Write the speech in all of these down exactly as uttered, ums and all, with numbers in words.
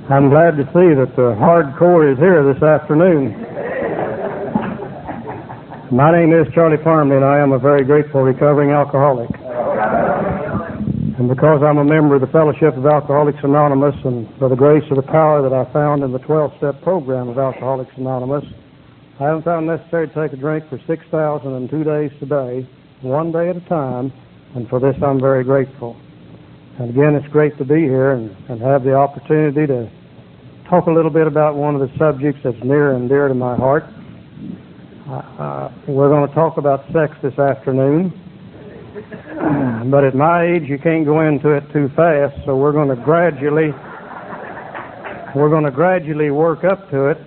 I'm glad to see that the hardcore is here this afternoon. My name is Charlie Parmley, and I am a very grateful recovering alcoholic. And because I'm a member of the Fellowship of Alcoholics Anonymous, and by the grace of the power that I found in the twelve-step program of Alcoholics Anonymous, I haven't found necessary to take a drink for six thousand two days today, one day at a time, and for this I'm very grateful. And again, it's great to be here and, and have the opportunity to talk a little bit about one of the subjects that's near and dear to my heart. Uh, we're going to talk about sex this afternoon, but at my age you can't go into it too fast, so we're going to gradually we're going to gradually work up to it.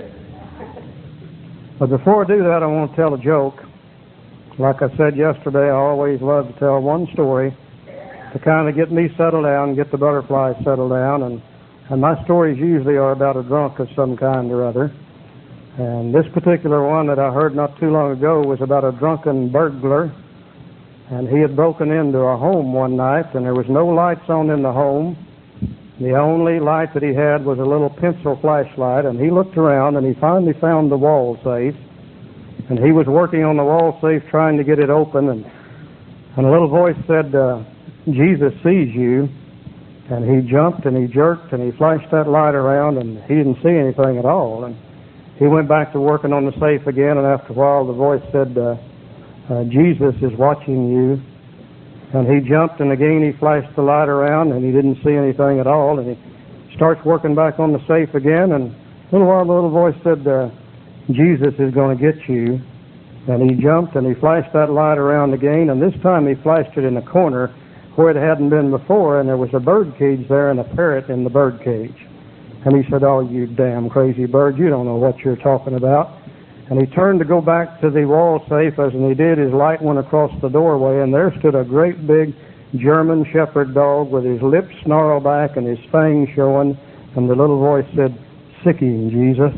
But before I do that, I want to tell a joke. Like I said yesterday, I always love to tell one story to kind of get me settled down, get the butterflies settled down, and And my stories usually are about a drunk of some kind or other. And this particular one that I heard not too long ago was about a drunken burglar. And he had broken into a home one night, and there was no lights on in the home. The only light that he had was a little pencil flashlight. And he looked around, and he finally found the wall safe. And he was working on the wall safe trying to get it open. And, and a little voice said, uh, "Jesus sees you." And he jumped and he jerked and he flashed that light around, and he didn't see anything at all. And he went back to working on the safe again, and after a while the voice said, uh, uh, "Jesus is watching you." And he jumped, and again he flashed the light around, and he didn't see anything at all. And he starts working back on the safe again, and a little while the little voice said, uh, "Jesus is going to get you." And he jumped and he flashed that light around again, and this time he flashed it in a corner where it hadn't been before, and there was a bird cage there and a parrot in the bird cage. And he said, "Oh, you damn crazy bird, you don't know what you're talking about." And he turned to go back to the wall safe. As he did, his light went across the doorway, and there stood a great big German shepherd dog with his lips snarled back and his fangs showing, and the little voice said, "Sick him, Jesus."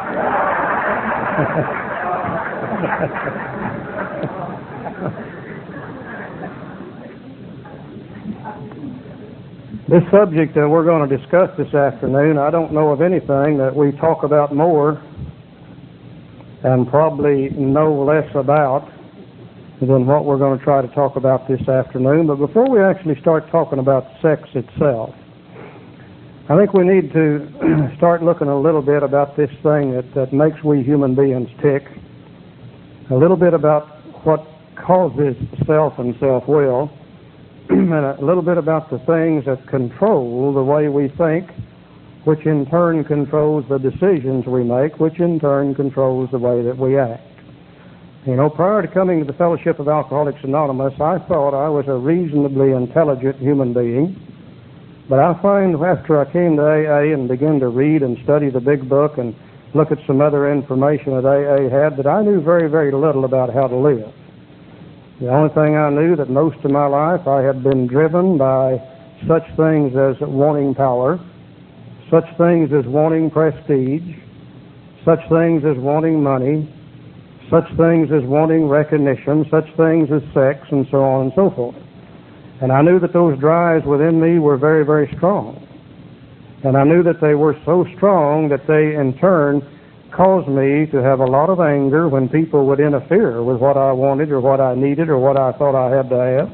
This subject that we're going to discuss this afternoon, I don't know of anything that we talk about more and probably know less about than what we're going to try to talk about this afternoon. But before we actually start talking about sex itself, I think we need to start looking a little bit about this thing that, that makes we human beings tick, a little bit about what causes self and self-will, and a little bit about the things that control the way we think, which in turn controls the decisions we make, which in turn controls the way that we act. You know, prior to coming to the Fellowship of Alcoholics Anonymous, I thought I was a reasonably intelligent human being. But I find after I came to A A and began to read and study the big book and look at some other information that A A had, that I knew very, very little about how to live. The only thing I knew that most of my life I had been driven by such things as wanting power, such things as wanting prestige, such things as wanting money, such things as wanting recognition, such things as sex, and so on and so forth. And I knew that those drives within me were very, very strong. And I knew that they were so strong that they in turn caused me to have a lot of anger when people would interfere with what I wanted or what I needed or what I thought I had to have.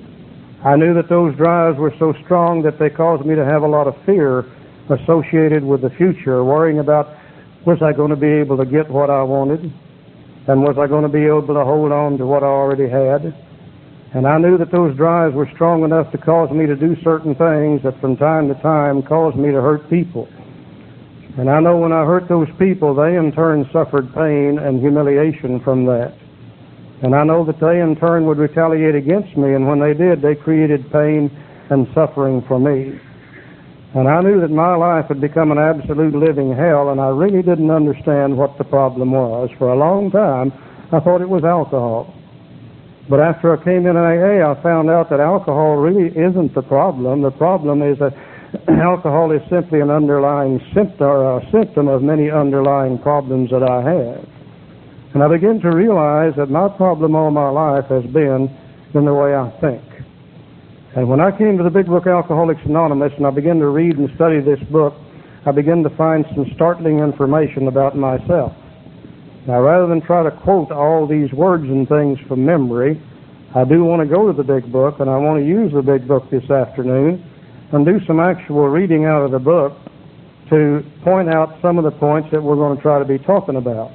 I knew that those drives were so strong that they caused me to have a lot of fear associated with the future, worrying about, was I going to be able to get what I wanted? And was I going to be able to hold on to what I already had? And I knew that those drives were strong enough to cause me to do certain things that from time to time caused me to hurt people. And I know when I hurt those people, they in turn suffered pain and humiliation from that. And I know that they in turn would retaliate against me, and when they did, they created pain and suffering for me. And I knew that my life had become an absolute living hell, and I really didn't understand what the problem was. For a long time, I thought it was alcohol. But after I came in A A, I found out that alcohol really isn't the problem. The problem is that alcohol is simply an underlying symptom, or a symptom of many underlying problems that I have. And I begin to realize that my problem all my life has been in the way I think. And when I came to the big book Alcoholics Anonymous and I began to read and study this book, I begin to find some startling information about myself. Now, rather than try to quote all these words and things from memory, I do want to go to the big book, and I want to use the big book this afternoon and do some actual reading out of the book to point out some of the points that we're going to try to be talking about.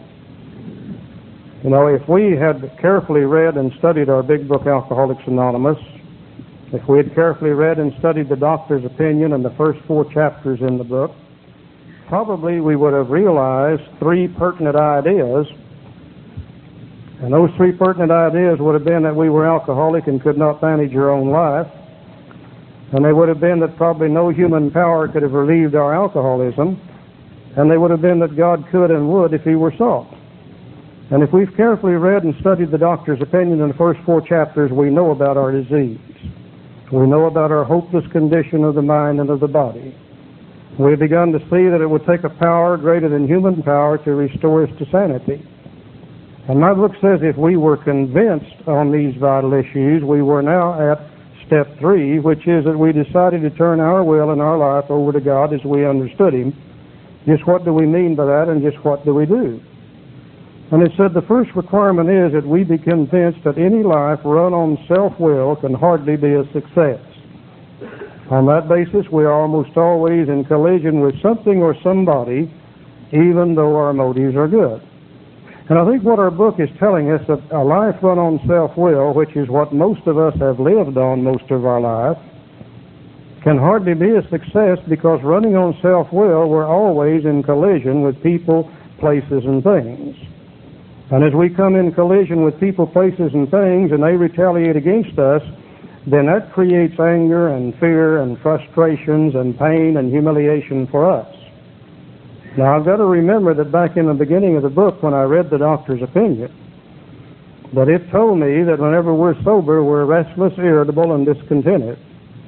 You know, if we had carefully read and studied our big book, Alcoholics Anonymous, if we had carefully read and studied the doctor's opinion in the first four chapters in the book, probably we would have realized three pertinent ideas. And those three pertinent ideas would have been that we were alcoholic and could not manage our own life. And they would have been that probably no human power could have relieved our alcoholism. And they would have been that God could and would if He were sought. And if we've carefully read and studied the doctor's opinion in the first four chapters, we know about our disease. We know about our hopeless condition of the mind and of the body. We've begun to see that it would take a power greater than human power to restore us to sanity. And my book says if we were convinced on these vital issues, we were now at step three, which is that we decided to turn our will and our life over to God as we understood Him. Just what do we mean by that, and just what do we do? And it said the first requirement is that we be convinced that any life run on self-will can hardly be a success. On that basis, we are almost always in collision with something or somebody, even though our motives are good. And I think what our book is telling us, that a life run on self-will, which is what most of us have lived on most of our life, can hardly be a success, because running on self-will, we're always in collision with people, places, and things. And as we come in collision with people, places, and things, and they retaliate against us, then that creates anger and fear and frustrations and pain and humiliation for us. Now, I've got to remember that back in the beginning of the book, when I read the doctor's opinion, that it told me that whenever we're sober, we're restless, irritable, and discontented,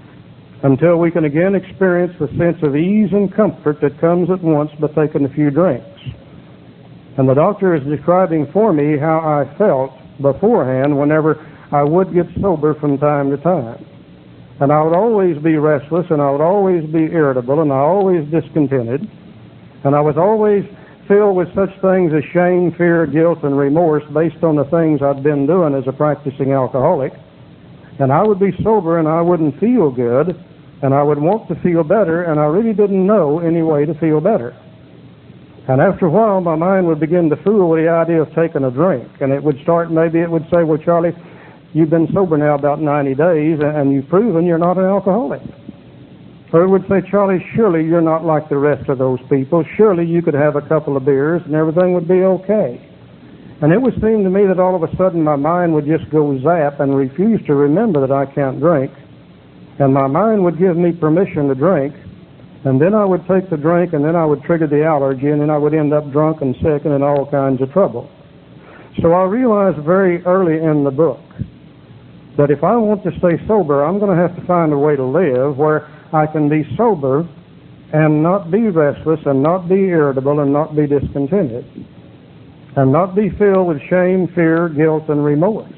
until we can again experience the sense of ease and comfort that comes at once by taking a few drinks. And the doctor is describing for me how I felt beforehand whenever I would get sober from time to time. And I would always be restless, and I would always be irritable, and I always discontented. And I was always filled with such things as shame, fear, guilt, and remorse based on the things I'd been doing as a practicing alcoholic. And I would be sober, and I wouldn't feel good, and I would want to feel better, and I really didn't know any way to feel better. And after a while, my mind would begin to fool with the idea of taking a drink. And it would start, maybe it would say, well, Charlie, you've been sober now about ninety days, and you've proven you're not an alcoholic. Or it would say, Charlie, surely you're not like the rest of those people. Surely you could have a couple of beers and everything would be okay. And it would seem to me that all of a sudden my mind would just go zap and refuse to remember that I can't drink. And my mind would give me permission to drink. And then I would take the drink, and then I would trigger the allergy, and then I would end up drunk and sick and in all kinds of trouble. So I realized very early in the book that if I want to stay sober, I'm going to have to find a way to live where I can be sober and not be restless and not be irritable and not be discontented and not be filled with shame, fear, guilt, and remorse.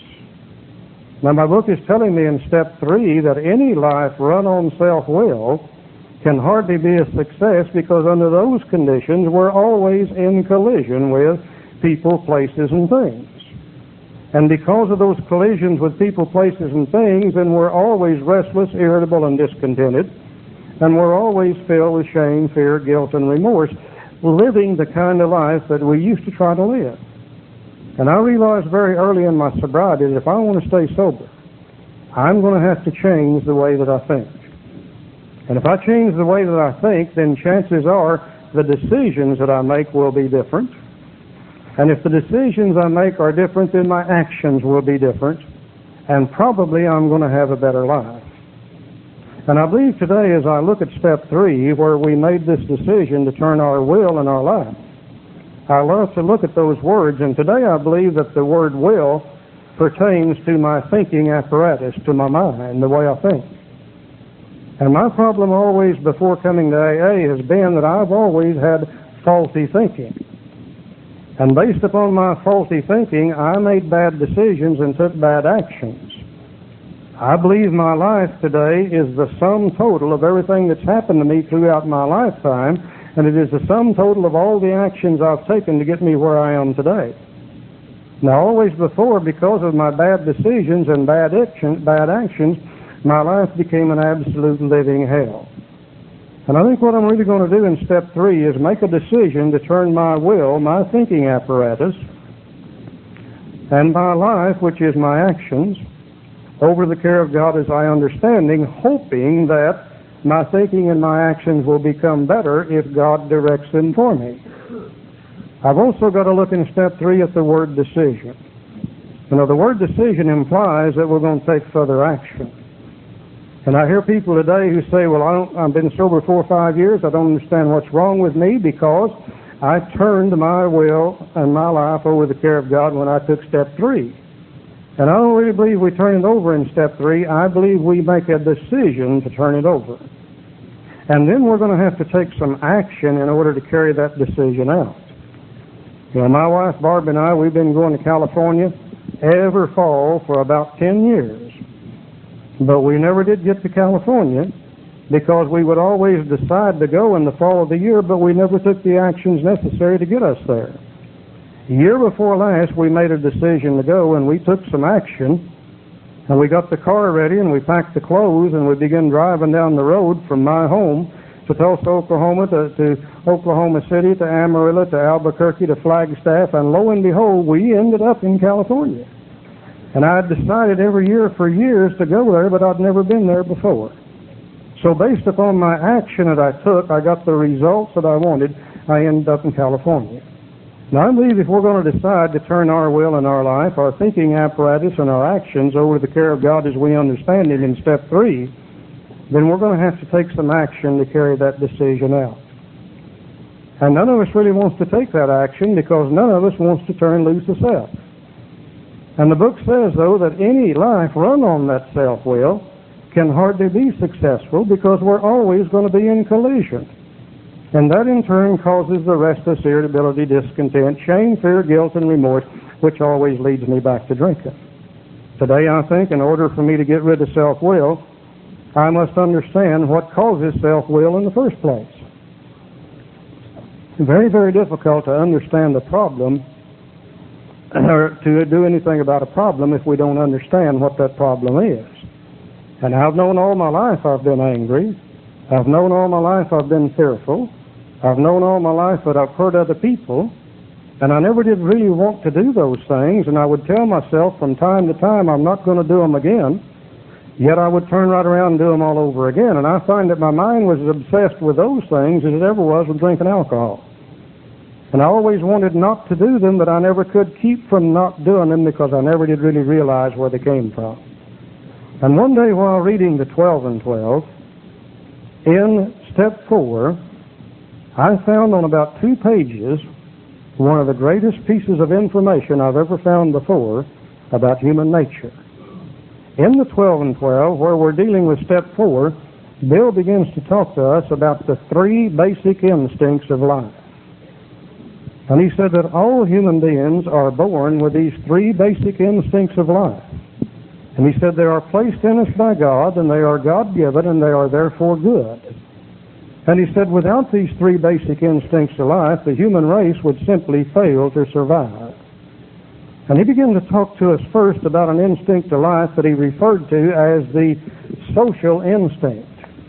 Now, my book is telling me in step three that any life run on self-will can hardly be a success, because under those conditions we're always in collision with people, places, and things. And because of those collisions with people, places, and things, then we're always restless, irritable, and discontented, and we're always filled with shame, fear, guilt, and remorse, living the kind of life that we used to try to live. And I realized very early in my sobriety that if I want to stay sober, I'm going to have to change the way that I think. And if I change the way that I think, then chances are the decisions that I make will be different. And if the decisions I make are different, then my actions will be different. And probably I'm going to have a better life. And I believe today, as I look at step three, where we made this decision to turn our will and our life, I love to look at those words. And today I believe that the word will pertains to my thinking apparatus, to my mind, the way I think. And my problem always before coming to A A has been that I've always had faulty thinking. And based upon my faulty thinking, I made bad decisions and took bad actions. I believe my life today is the sum total of everything that's happened to me throughout my lifetime, and it is the sum total of all the actions I've taken to get me where I am today. Now, always before, because of my bad decisions and bad action, bad actions, my life became an absolute living hell. And I think what I'm really going to do in step three is make a decision to turn my will, my thinking apparatus, and my life, which is my actions, over the care of God as I understanding, hoping that my thinking and my actions will become better if God directs them for me. I've also got to look in step three at the word decision. You know, the word decision implies that we're going to take further action. And I hear people today who say, well, I don't, I've been sober four or five years, I don't understand what's wrong with me because I turned my will and my life over the care of God when I took step three. And I don't really believe we turn it over in step three. I believe we make a decision to turn it over. And then we're going to have to take some action in order to carry that decision out. You know, my wife Barb and I, we've been going to California every fall for about ten years. But we never did get to California because we would always decide to go in the fall of the year, but we never took the actions necessary to get us there. Year before last, we made a decision to go, and we took some action, and we got the car ready, and we packed the clothes, and we began driving down the road from my home to Tulsa, Oklahoma, to, to Oklahoma City, to Amarillo, to Albuquerque, to Flagstaff, and lo and behold, we ended up in California. And I had decided every year for years to go there, but I'd never been there before. So based upon my action that I took, I got the results that I wanted. I ended up in California. Now, I believe if we're going to decide to turn our will and our life, our thinking apparatus and our actions over the care of God as we understand it in step three, then we're going to have to take some action to carry that decision out. And none of us really wants to take that action because none of us wants to turn loose of self. And the book says, though, that any life run on that self-will can hardly be successful because we're always going to be in collision. And that in turn causes the restless, irritability, discontent, shame, fear, guilt, and remorse, which always leads me back to drinking. Today, I think, in order for me to get rid of self-will, I must understand what causes self-will in the first place. It's very, very difficult to understand the problem or to do anything about a problem if we don't understand what that problem is. And I've known all my life I've been angry. I've known all my life I've been fearful. I've known all my life that I've hurt other people. And I never did really want to do those things. And I would tell myself from time to time I'm not going to do them again. Yet I would turn right around and do them all over again. And I find that my mind was as obsessed with those things as it ever was with drinking alcohol. And I always wanted not to do them, but I never could keep from not doing them because I never did really realize where they came from. And one day while reading the twelve and twelve, in step four, I found on about two pages one of the greatest pieces of information I've ever found before about human nature. In the twelve and twelve, where we're dealing with step four, Bill begins to talk to us about the three basic instincts of life. And he said that all human beings are born with these three basic instincts of life. And he said they are placed in us by God, and they are God-given, and they are therefore good. And he said without these three basic instincts of life, the human race would simply fail to survive. And he began to talk to us first about an instinct of life that he referred to as the social instinct.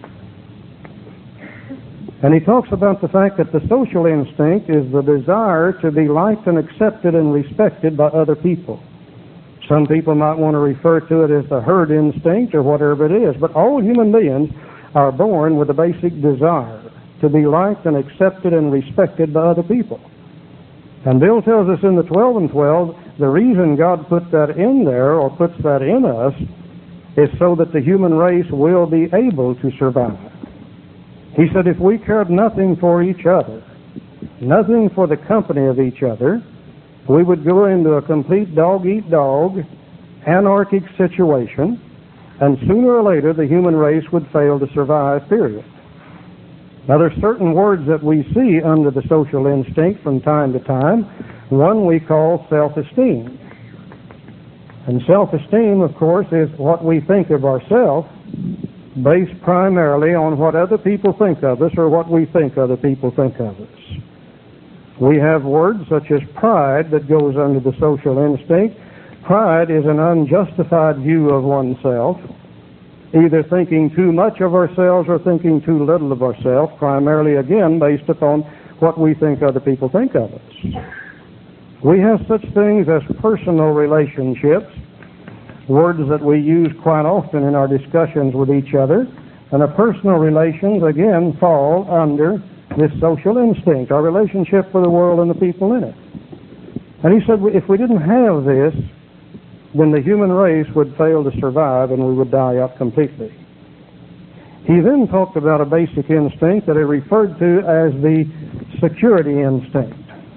And he talks about the fact that the social instinct is the desire to be liked and accepted and respected by other people. Some people might want to refer to it as the herd instinct or whatever it is, but all human beings are born with a basic desire to be liked and accepted and respected by other people. And Bill tells us in the twelve and twelve, the reason God put that in there or puts that in us is so that the human race will be able to survive. He said if we cared nothing for each other, nothing for the company of each other, we would go into a complete dog-eat-dog, anarchic situation, and sooner or later the human race would fail to survive, period. Now there's certain words that we see under the social instinct from time to time. One we call self-esteem. And self-esteem, of course, is what we think of ourselves. based primarily on what other people think of us or what we think other people think of us. We have words such as pride that goes under the social instinct. Pride is an unjustified view of oneself, either thinking too much of ourselves or thinking too little of ourselves, primarily, again, based upon what we think other people think of us. We have such things as personal relationships, words that we use quite often in our discussions with each other, and our personal relations, again, fall under this social instinct, our relationship with the world and the people in it. And he said if we didn't have this, then the human race would fail to survive and we would die out completely. He then talked about a basic instinct that he referred to as the security instinct.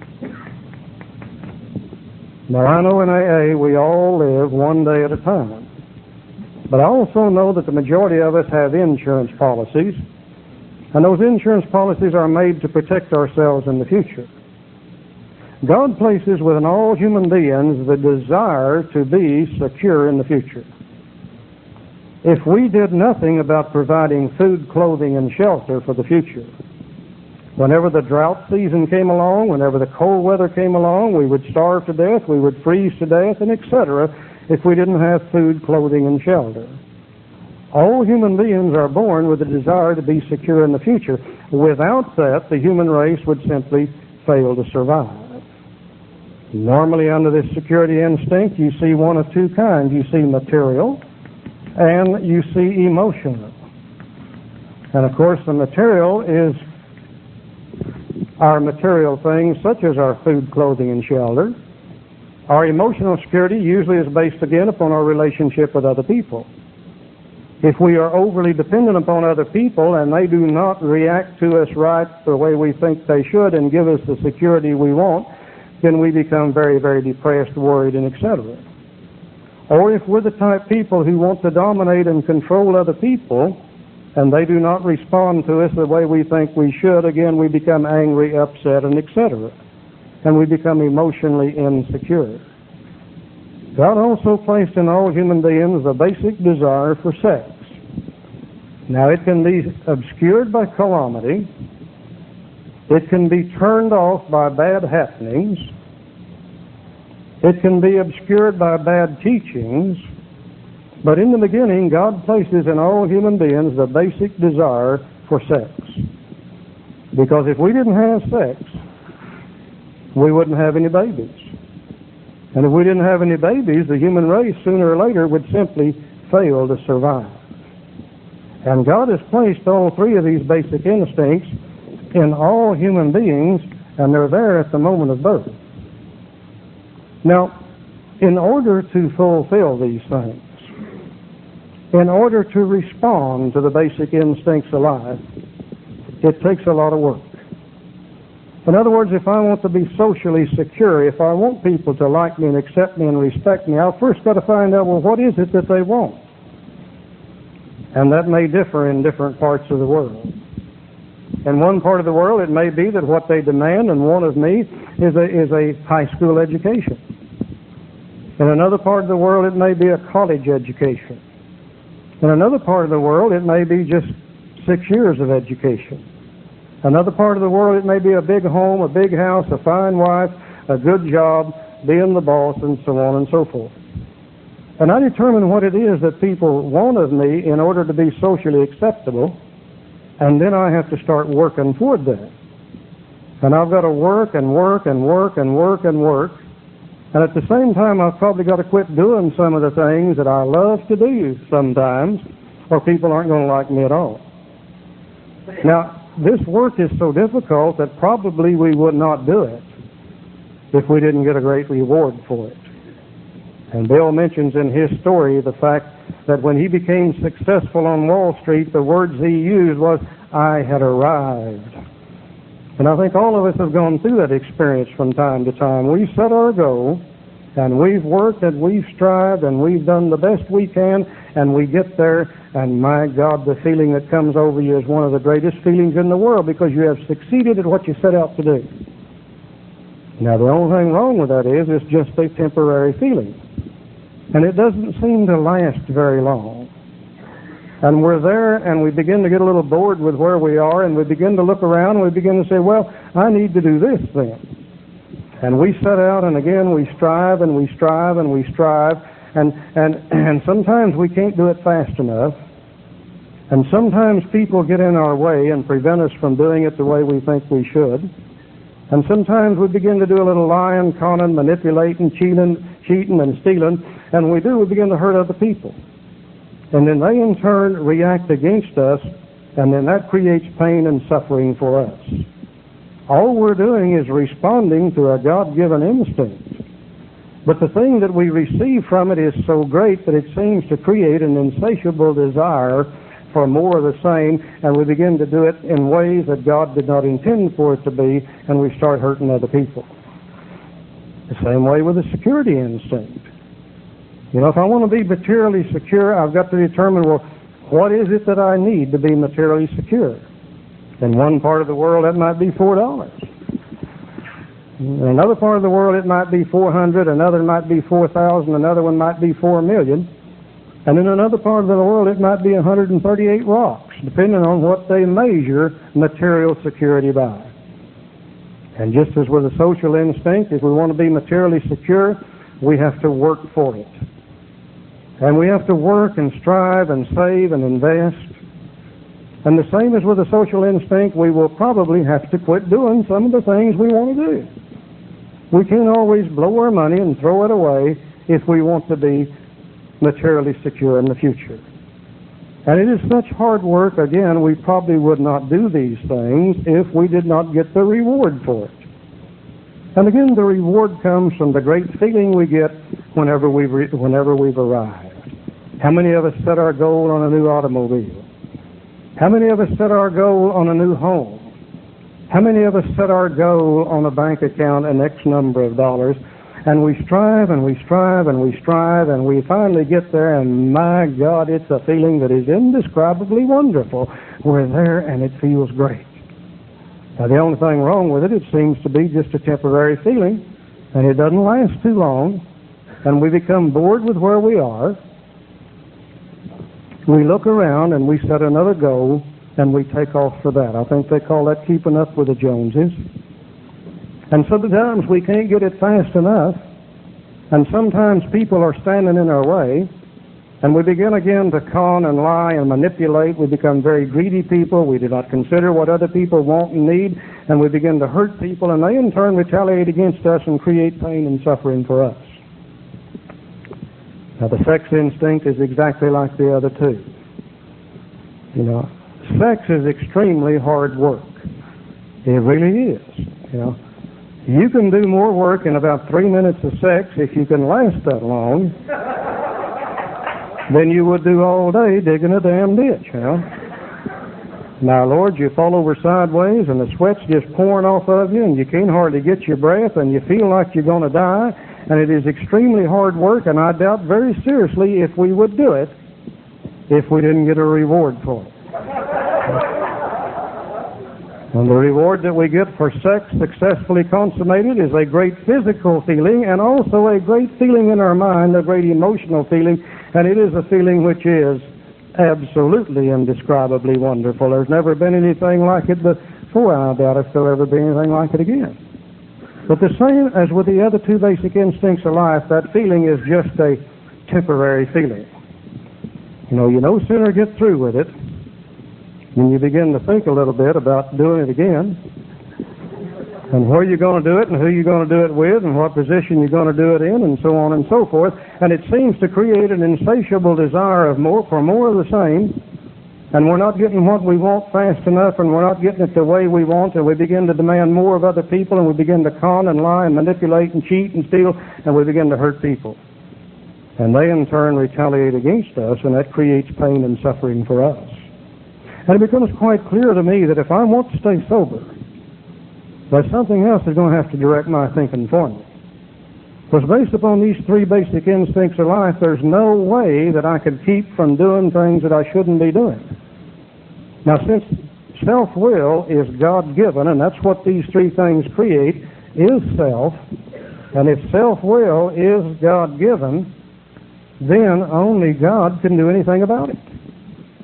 Now, I know in A A we all live one day at a time, but I also know that the majority of us have insurance policies, and those insurance policies are made to protect ourselves in the future. God places within all human beings the desire to be secure in the future. If we did nothing about providing food, clothing, and shelter for the future, whenever the drought season came along, whenever the cold weather came along, we would starve to death, we would freeze to death, and et cetera, if we didn't have food, clothing, and shelter. All human beings are born with a desire to be secure in the future. Without that, the human race would simply fail to survive. Normally, under this security instinct, you see one of two kinds. You see material, and you see emotional. And of course, the material is our material things, such as our food, clothing, and shelter. Our emotional security usually is based, again, upon our relationship with other people. If we are overly dependent upon other people and they do not react to us right the way we think they should and give us the security we want, then we become very, very depressed, worried, and et cetera. Or if we're the type people who want to dominate and control other people, and they do not respond to us the way we think we should, again, we become angry, upset, and et cetera. And we become emotionally insecure. God also placed in all human beings the basic desire for sex. Now, it can be obscured by calamity. It can be turned off by bad happenings. It can be obscured by bad teachings. But in the beginning, God places in all human beings the basic desire for sex. Because if we didn't have sex, we wouldn't have any babies. And if we didn't have any babies, the human race sooner or later would simply fail to survive. And God has placed all three of these basic instincts in all human beings, and they're there at the moment of birth. Now, in order to fulfill these things, in order to respond to the basic instincts of life, it takes a lot of work. In other words, if I want to be socially secure, if I want people to like me and accept me and respect me, I've first got to find out, well, what is it that they want? And that may differ in different parts of the world. In one part of the world, it may be that what they demand and want of me is a, is a high school education. In another part of the world, it may be a college education. In another part of the world, it may be just six years of education. Another part of the world, it may be a big home, a big house, a fine wife, a good job, being the boss, and so on and so forth. And I determine what it is that people want of me in order to be socially acceptable, and then I have to start working toward that. And I've got to work and work and work and work and work. And at the same time, I've probably got to quit doing some of the things that I love to do sometimes, or people aren't going to like me at all. Now, this work is so difficult that probably we would not do it if we didn't get a great reward for it. And Bill mentions in his story the fact that when he became successful on Wall Street, the words he used was, "I had arrived." And I think all of us have gone through that experience from time to time. We set our goal, and we've worked and we've strived and we've done the best we can, and we get there, and my God, the feeling that comes over you is one of the greatest feelings in the world because you have succeeded at what you set out to do. Now, the only thing wrong with that is it's just a temporary feeling. And it doesn't seem to last very long. And we're there, and we begin to get a little bored with where we are, and we begin to look around, and we begin to say, well, I need to do this then. And we set out, and again, we strive, and we strive, and we strive, and, and, and sometimes we can't do it fast enough. And sometimes people get in our way and prevent us from doing it the way we think we should. And sometimes we begin to do a little lying, conning, manipulating, cheating, cheating and stealing, and we do, we begin to hurt other people. And then they in turn react against us, and then that creates pain and suffering for us. All we're doing is responding to a God-given instinct. But the thing that we receive from it is so great that it seems to create an insatiable desire for more of the same, and we begin to do it in ways that God did not intend for it to be, and we start hurting other people. The same way with the security instinct. You know, if I want to be materially secure, I've got to determine, well, what is it that I need to be materially secure? In one part of the world, that might be four dollars. In another part of the world, it might be four hundred, another might be four thousand, another one might be four million. And in another part of the world, it might be one hundred thirty-eight rocks, depending on what they measure material security by. And just as with a social instinct, if we want to be materially secure, we have to work for it. And we have to work and strive and save and invest. And the same as with a social instinct, we will probably have to quit doing some of the things we want to do. We can't always blow our money and throw it away if we want to be materially secure in the future. And it is such hard work, again, we probably would not do these things if we did not get the reward for it. And again, the reward comes from the great feeling we get whenever we've, re- whenever we've arrived. How many of us set our goal on a new automobile? How many of us set our goal on a new home? How many of us set our goal on a bank account an X number of dollars? And we strive and we strive and we strive and we finally get there, and my God, it's a feeling that is indescribably wonderful. We're there and it feels great. Now, the only thing wrong with it, it seems to be just a temporary feeling, and it doesn't last too long, and we become bored with where we are. We look around and we set another goal, and we take off for that. I think they call that keeping up with the Joneses. And sometimes we can't get it fast enough, and sometimes people are standing in our way, and we begin again to con and lie and manipulate. We become very greedy people. We do not consider what other people want and need, and we begin to hurt people, and they in turn retaliate against us and create pain and suffering for us. Now, the sex instinct is exactly like the other two. You know, sex is extremely hard work. It really is, you know. You can do more work in about three minutes of sex, if you can last that long, than you would do all day digging a damn ditch, you know. Now, Lord, you fall over sideways and the sweat's just pouring off of you and you can't hardly get your breath and you feel like you're going to die, and it is extremely hard work, and I doubt very seriously if we would do it if we didn't get a reward for it. And the reward that we get for sex successfully consummated is a great physical feeling and also a great feeling in our mind, a great emotional feeling, and it is a feeling which is absolutely indescribably wonderful. There's never been anything like it before. I doubt if there'll ever be anything like it again. But the same as with the other two basic instincts of life, that feeling is just a temporary feeling. You know, you no sooner get through with it when you begin to think a little bit about doing it again, and where you're going to do it, and who you're going to do it with, and what position you're going to do it in, and so on and so forth. And it seems to create an insatiable desire of more for more of the same, and we're not getting what we want fast enough, and we're not getting it the way we want, and we begin to demand more of other people, and we begin to con and lie and manipulate and cheat and steal, and we begin to hurt people. And they in turn retaliate against us, and that creates pain and suffering for us. And it becomes quite clear to me that if I want to stay sober, that something else is going to have to direct my thinking for me. Because based upon these three basic instincts of life, there's no way that I could keep from doing things that I shouldn't be doing. Now, since self-will is God-given, and that's what these three things create, is self, and if self-will is God-given, then only God can do anything about it.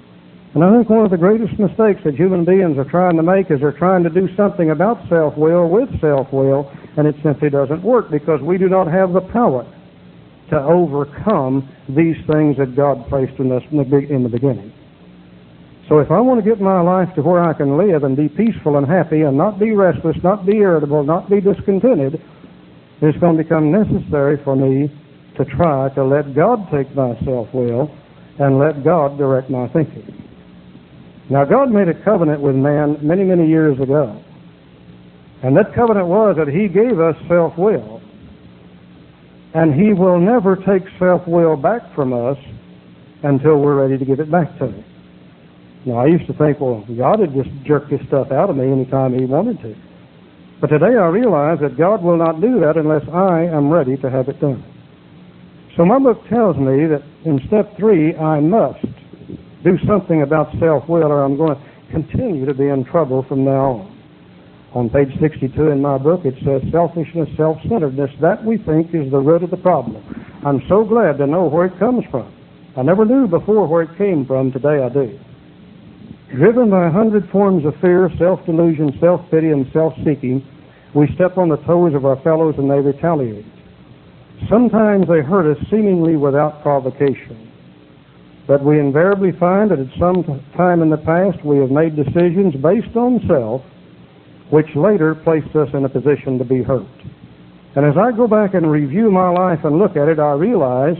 And I think one of the greatest mistakes that human beings are trying to make is they're trying to do something about self-will with self-will, and it simply doesn't work because we do not have the power to overcome these things that God placed in us in the beginning. So if I want to get my life to where I can live and be peaceful and happy and not be restless, not be irritable, not be discontented, it's going to become necessary for me to try to let God take my self-will and let God direct my thinking. Now, God made a covenant with man many, many years ago. And that covenant was that He gave us self-will. And He will never take self-will back from us until we're ready to give it back to Him. Now, I used to think, well, God would just jerk this stuff out of me anytime He wanted to. But today I realize that God will not do that unless I am ready to have it done. So my book tells me that in step three, I must do something about self-will or I'm going to continue to be in trouble from now on. On page sixty-two in my book, it says, selfishness, self-centeredness, that we think is the root of the problem. I'm so glad to know where it comes from. I never knew before where it came from. Today I do. Driven by a hundred forms of fear, self-delusion, self-pity, and self-seeking, we step on the toes of our fellows and they retaliate. Sometimes they hurt us seemingly without provocation. But we invariably find that at some time in the past we have made decisions based on self, which later placed us in a position to be hurt. And as I go back and review my life and look at it, I realize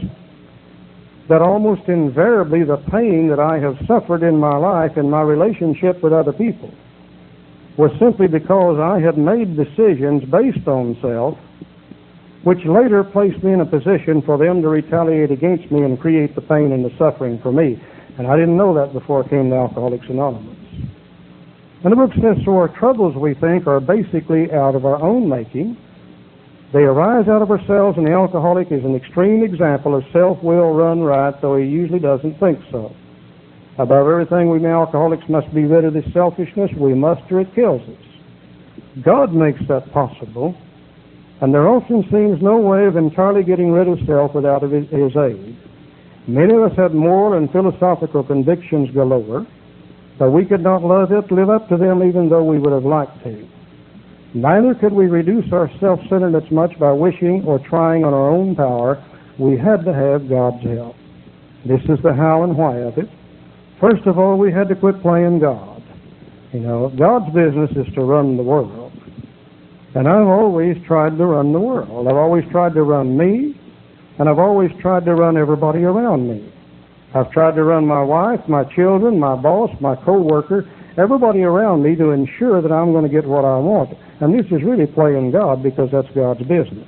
that almost invariably the pain that I have suffered in my life in my relationship with other people was simply because I had made decisions based on self, which later placed me in a position for them to retaliate against me and create the pain and the suffering for me. And I didn't know that before I came to Alcoholics Anonymous. And the book says, so our troubles, we think, are basically out of our own making. They arise out of ourselves, and the alcoholic is an extreme example of self-will run right, though he usually doesn't think so. Above everything, we alcoholics must be rid of this selfishness. We must, or it kills us. God makes that possible, and there often seems no way of entirely getting rid of self without His aid. Many of us have moral and philosophical convictions galore, but we could not love it, live up to them even though we would have liked to. Neither could we reduce our self-centeredness much by wishing or trying on our own power. We had to have God's help. This is the how and why of it. First of all, we had to quit playing God. You know, God's business is to run the world. And I've always tried to run the world. I've always tried to run me, and I've always tried to run everybody around me. I've tried to run my wife, my children, my boss, my co-worker, everybody around me to ensure that I'm going to get what I want. And this is really playing God because that's God's business.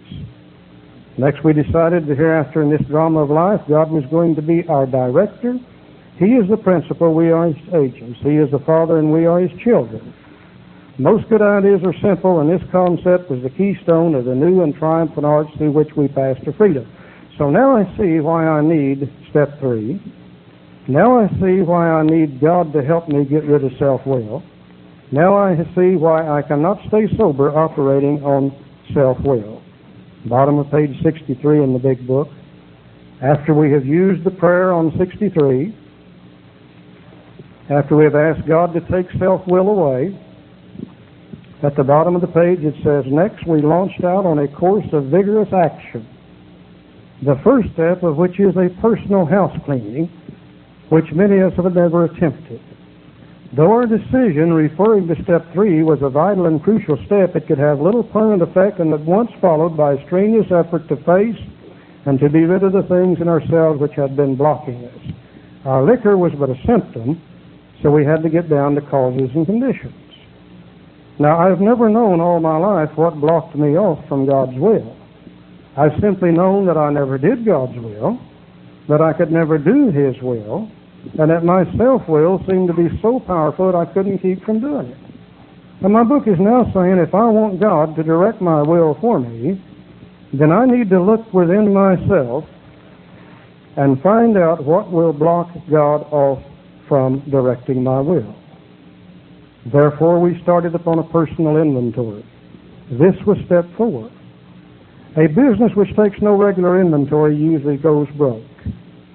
Next, we decided that hereafter in this drama of life, God was going to be our director. He is the principal, we are His agents. He is the Father and we are His children. Most good ideas are simple, and this concept is the keystone of the new and triumphant arts through which we pass to freedom. So now I see why I need step three. Now I see why I need God to help me get rid of self-will. Now I see why I cannot stay sober operating on self-will. Bottom of page sixty-three in the big book. After we have used the prayer on sixty-three, after we have asked God to take self-will away, at the bottom of the page it says, next we launched out on a course of vigorous action. The first step of which is a personal house cleaning, which many of us have never attempted. Though our decision referring to step three was a vital and crucial step, it could have little permanent effect and at once followed by a strenuous effort to face and to be rid of the things in ourselves which had been blocking us. Our liquor was but a symptom, so we had to get down to causes and conditions. Now, I've never known all my life what blocked me off from God's will. I've simply known that I never did God's will, that I could never do His will, and that my self-will seemed to be so powerful that I couldn't keep from doing it. And my book is now saying if I want God to direct my will for me, then I need to look within myself and find out what will block God off from directing my will. Therefore, we started upon a personal inventory. This was step four. A business which takes no regular inventory usually goes broke.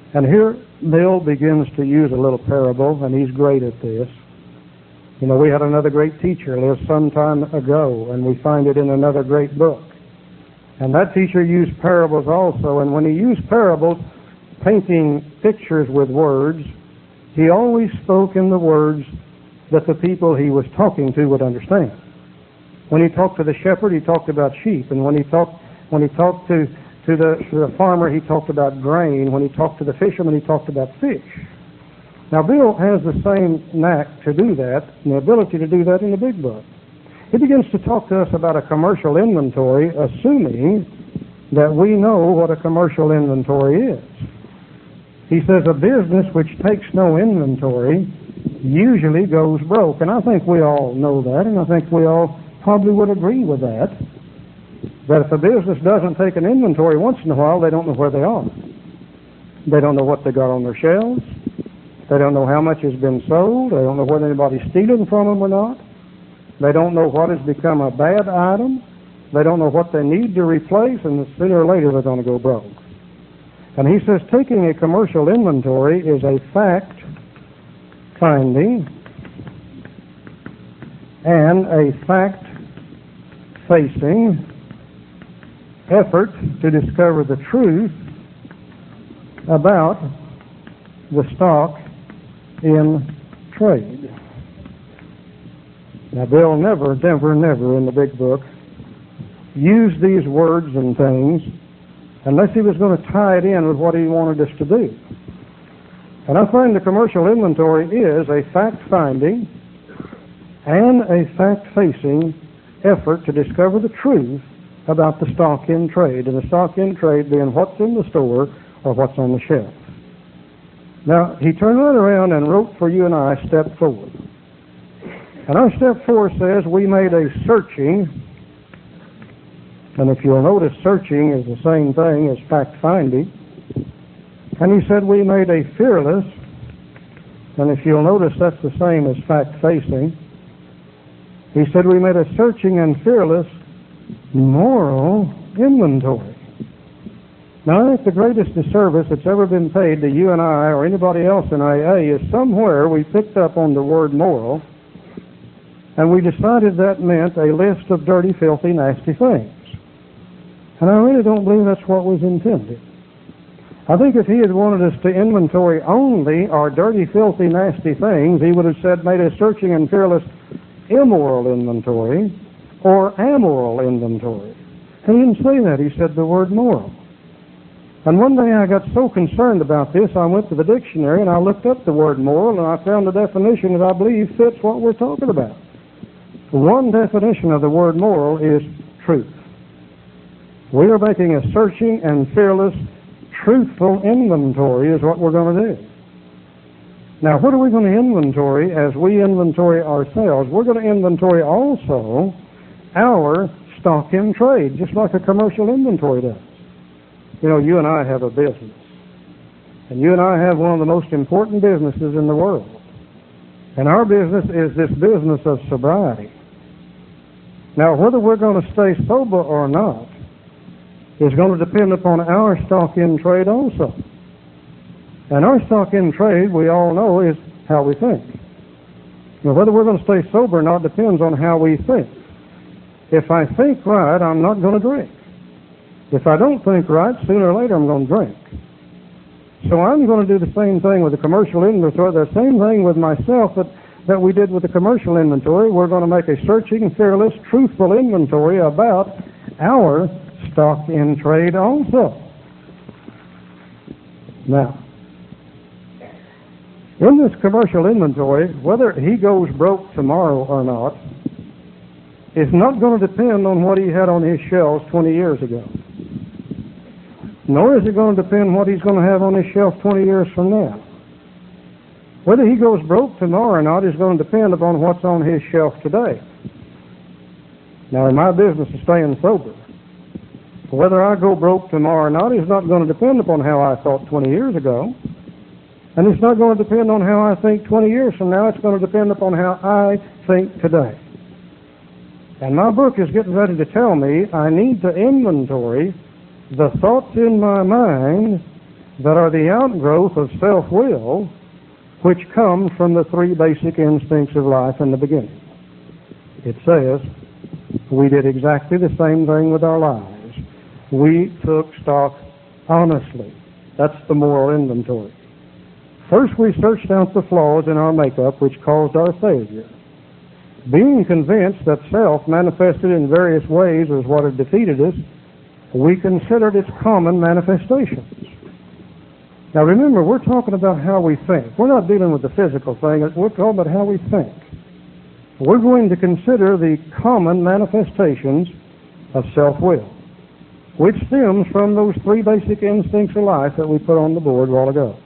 And here Bill begins to use a little parable, and he's great at this. You know, we had another great teacher live some time ago, and we find it in another great book. And that teacher used parables also, and when he used parables, painting pictures with words, he always spoke in the words that the people he was talking to would understand. When he talked to the shepherd, he talked about sheep, and when he talked when he talked to to the, to the farmer, he talked about grain. When he talked to the fisherman, he talked about fish. Now, Bill has the same knack to do that, and the ability to do that in the big book. He begins to talk to us about a commercial inventory, assuming that we know what a commercial inventory is. He says a business which takes no inventory usually goes broke. And I think we all know that, and I think we all probably would agree with that. That if a business doesn't take an inventory once in a while, they don't know where they are. They don't know what they got on their shelves. They don't know how much has been sold. They don't know whether anybody's stealing from them or not. They don't know what has become a bad item. They don't know what they need to replace, and sooner or later they're going to go broke. And he says taking a commercial inventory is a fact-finding and a fact-facing effort to discover the truth about the stock in trade. Now, Bill never, never, never in the big book used these words and things unless he was going to tie it in with what he wanted us to do. And I find the commercial inventory is a fact-finding and a fact-facing effort to discover the truth about the stock in trade, and the stock in trade being what's in the store or what's on the shelf. Now, he turned right around and wrote for you and I step four. And our step four says we made a searching, and if you'll notice, searching is the same thing as fact-finding. And he said we made a fearless, and if you'll notice, that's the same as fact-facing. He said we made a searching and fearless moral inventory. Now, I think the greatest disservice that's ever been paid to you and I or anybody else in A A is somewhere we picked up on the word moral, and we decided that meant a list of dirty, filthy, nasty things. And I really don't believe that's what was intended. I think if he had wanted us to inventory only our dirty, filthy, nasty things, he would have said, made a searching and fearless immoral inventory or amoral inventory. He didn't say that. He said the word moral. And one day I got so concerned about this, I went to the dictionary and I looked up the word moral, and I found a definition that I believe fits what we're talking about. One definition of the word moral is truth. We are making a searching and fearless, truthful inventory is what we're going to do. Now, what are we going to inventory as we inventory ourselves? We're going to inventory also our stock in trade, just like a commercial inventory does. You know, you and I have a business, and you and I have one of the most important businesses in the world. And our business is this business of sobriety. Now, whether we're going to stay sober or not is going to depend upon our stock in trade also. And our stock in trade, we all know, is how we think. Now, whether we're going to stay sober or not depends on how we think. If I think right, I'm not going to drink. If I don't think right, sooner or later I'm going to drink. So I'm going to do the same thing with the commercial inventory, the same thing with myself that, that we did with the commercial inventory. We're going to make a searching, fearless, truthful inventory about our stock in trade also. Now, in this commercial inventory, whether he goes broke tomorrow or not is not going to depend on what he had on his shelves twenty years ago. Nor is it going to depend on what he's going to have on his shelf twenty years from now. Whether he goes broke tomorrow or not is going to depend upon what's on his shelf today. Now, in my business of staying sober, whether I go broke tomorrow or not is not going to depend upon how I thought twenty years ago. And it's not going to depend on how I think twenty years from now. It's going to depend upon how I think today. And my book is getting ready to tell me I need to inventory the thoughts in my mind that are the outgrowth of self-will, which comes from the three basic instincts of life in the beginning. It says, we did exactly the same thing with our lives. We took stock honestly. That's the moral inventory. First, we searched out the flaws in our makeup which caused our failure. Being convinced that self manifested in various ways was what had defeated us, we considered its common manifestations. Now remember, we're talking about how we think. We're not dealing with the physical thing. We're talking about how we think. We're going to consider the common manifestations of self-will, which stems from those three basic instincts of life that we put on the board a while ago.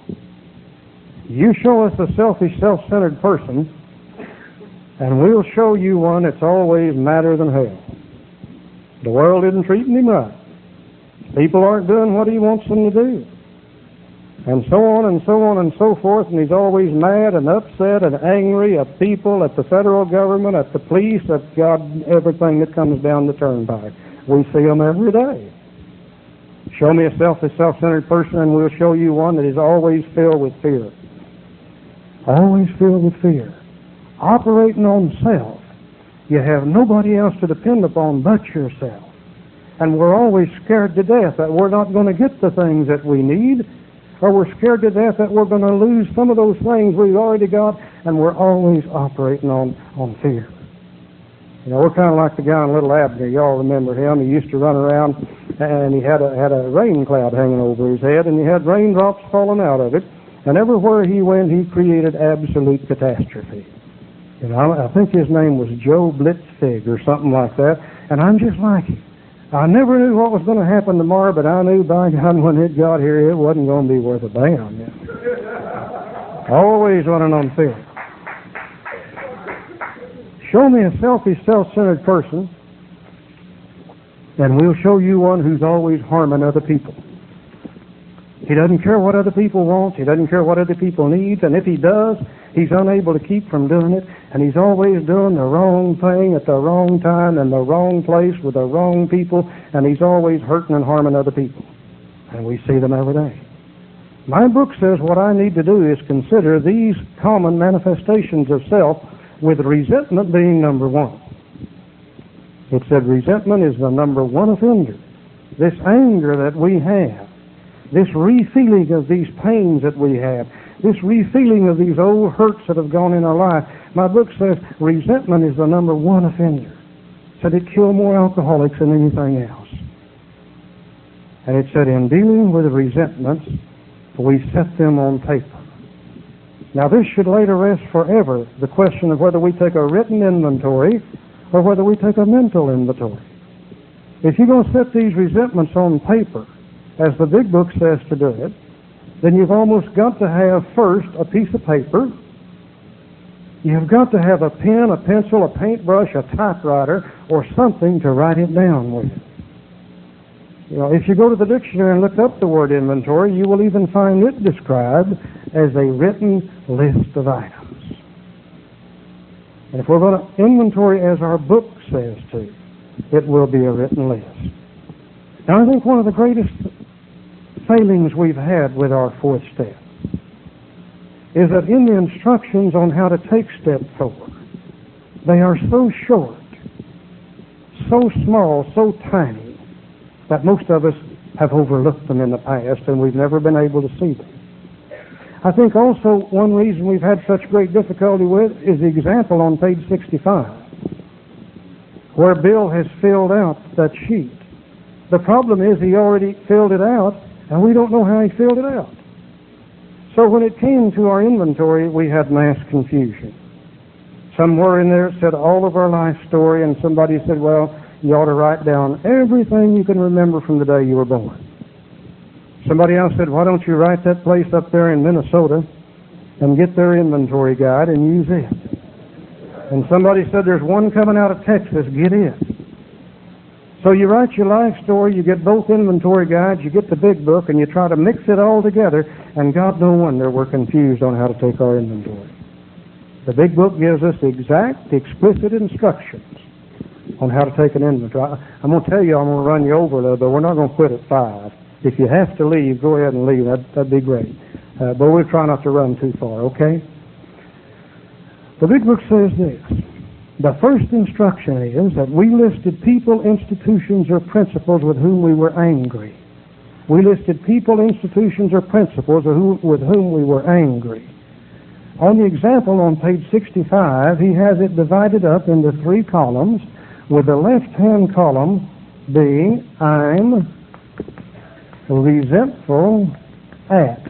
You show us a selfish, self-centered person, and we'll show you one that's always madder than hell. The world isn't treating him right. People aren't doing what he wants them to do. And so on and so on and so forth, and he's always mad and upset and angry at people, at the federal government, at the police, at God, everything that comes down the turnpike. We see them every day. Show me a selfish, self-centered person, and we'll show you one that is always filled with fear. Always filled with fear. Operating on self. You have nobody else to depend upon but yourself. And we're always scared to death that we're not going to get the things that we need, or we're scared to death that we're going to lose some of those things we've already got, and we're always operating on, on fear. You know, we're kind of like the guy in Little Abner. Y'all remember him. He used to run around, and he had a, had a rain cloud hanging over his head, and he had raindrops falling out of it. And everywhere he went, he created absolute catastrophe. You know, I think his name was Joe Blitzfig or something like that, and I'm just like him. I never knew what was going to happen tomorrow, but I knew by God when it got here, it wasn't going to be worth a damn. Always running on fear. Show me a selfish, self-centered person, and we'll show you one who's always harming other people. He doesn't care what other people want. He doesn't care what other people need. And if he does, he's unable to keep from doing it. And he's always doing the wrong thing at the wrong time in the wrong place with the wrong people. And he's always hurting and harming other people. And we see them every day. My book says what I need to do is consider these common manifestations of self, with resentment being number one. It said resentment is the number one offender. This anger that we have, this re-feeling of these pains that we have, this re-feeling of these old hurts that have gone in our life. My book says resentment is the number one offender. It said it killed more alcoholics than anything else. And it said in dealing with resentments, we set them on paper. Now this should lay to rest forever the question of whether we take a written inventory or whether we take a mental inventory. If you're going to set these resentments on paper, as the big book says to do it, then you've almost got to have first a piece of paper. You've got to have a pen, a pencil, a paintbrush, a typewriter, or something to write it down with. You know, if you go to the dictionary and look up the word inventory, you will even find it described as a written list of items. And if we're going to inventory as our book says to, it will be a written list. Now, I think one of the greatest failings we've had with our fourth step is that in the instructions on how to take step four, they are so short, so small, so tiny, that most of us have overlooked them in the past and we've never been able to see them. I think also one reason we've had such great difficulty with is the example on page sixty-five, where Bill has filled out that sheet. The problem is he already filled it out, and we don't know how he filled it out. So when it came to our inventory, we had mass confusion. Somewhere in there it said all of our life story, and somebody said, well, you ought to write down everything you can remember from the day you were born. Somebody else said, why don't you write that place up there in Minnesota and get their inventory guide and use it. And somebody said, there's one coming out of Texas, get it. So you write your life story, you get both inventory guides, you get the big book, and you try to mix it all together, and God, no wonder we're confused on how to take our inventory. The big book gives us exact, explicit instructions on how to take an inventory. I'm going to tell you, I'm going to run you over, though, but we're not going to quit at five. If you have to leave, go ahead and leave. That, that'd be great. Uh, but we'll try not to run too far, okay? The big book says this. The first instruction is that we listed people, institutions, or principles with whom we were angry. We listed people, institutions, or principles with whom we were angry. On the example on page sixty-five, he has it divided up into three columns, with the left-hand column being I'm resentful at.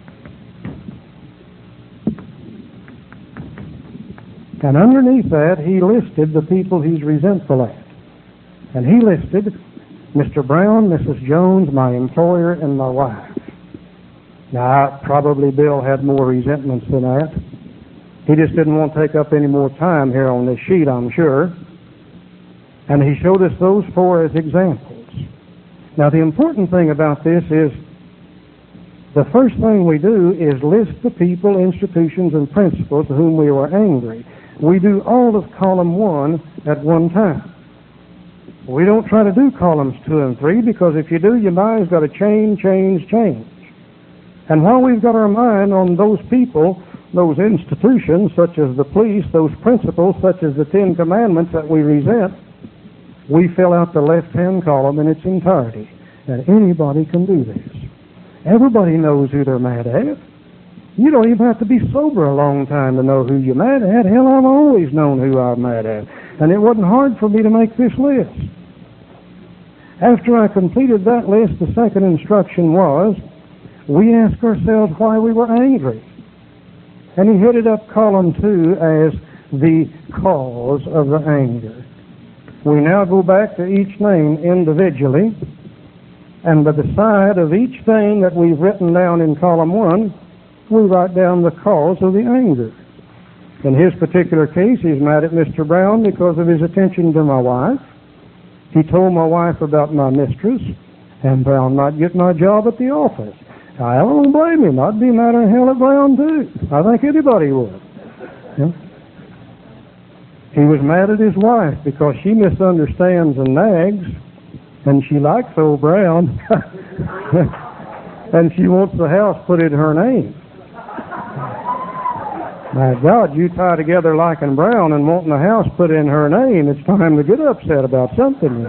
And underneath that, he listed the people he's resentful at. And he listed Mister Brown, Missus Jones, my employer, and my wife. Now, probably Bill had more resentments than that. He just didn't want to take up any more time here on this sheet, I'm sure. And he showed us those four as examples. Now, the important thing about this is the first thing we do is list the people, institutions, and principles to whom we were angry. We do all of column one at one time. We don't try to do columns two and three, because if you do, your mind's got to change, change, change. And while we've got our mind on those people, those institutions, such as the police, those principles, such as the Ten Commandments that we resent, we fill out the left-hand column in its entirety. And anybody can do this. Everybody knows who they're mad at. You don't even have to be sober a long time to know who you're mad at. Hell, I've always known who I'm mad at. And it wasn't hard for me to make this list. After I completed that list, the second instruction was, we ask ourselves why we were angry. And he headed up column two as the cause of the anger. We now go back to each name individually, and by the side of each thing that we've written down in column one, we write down the cause of the anger. In his particular case, he's mad at Mister Brown because of his attention to my wife. He told my wife about my mistress, and Brown not get my job at the office. I don't blame him. I'd be mad at hell at Brown, too. I think anybody would. Yeah. He was mad at his wife because she misunderstands and nags, and she likes old Brown, and she wants the house put in her name. My God, you tie together liking Brown and wanting the house put in her name, it's time to get upset about something.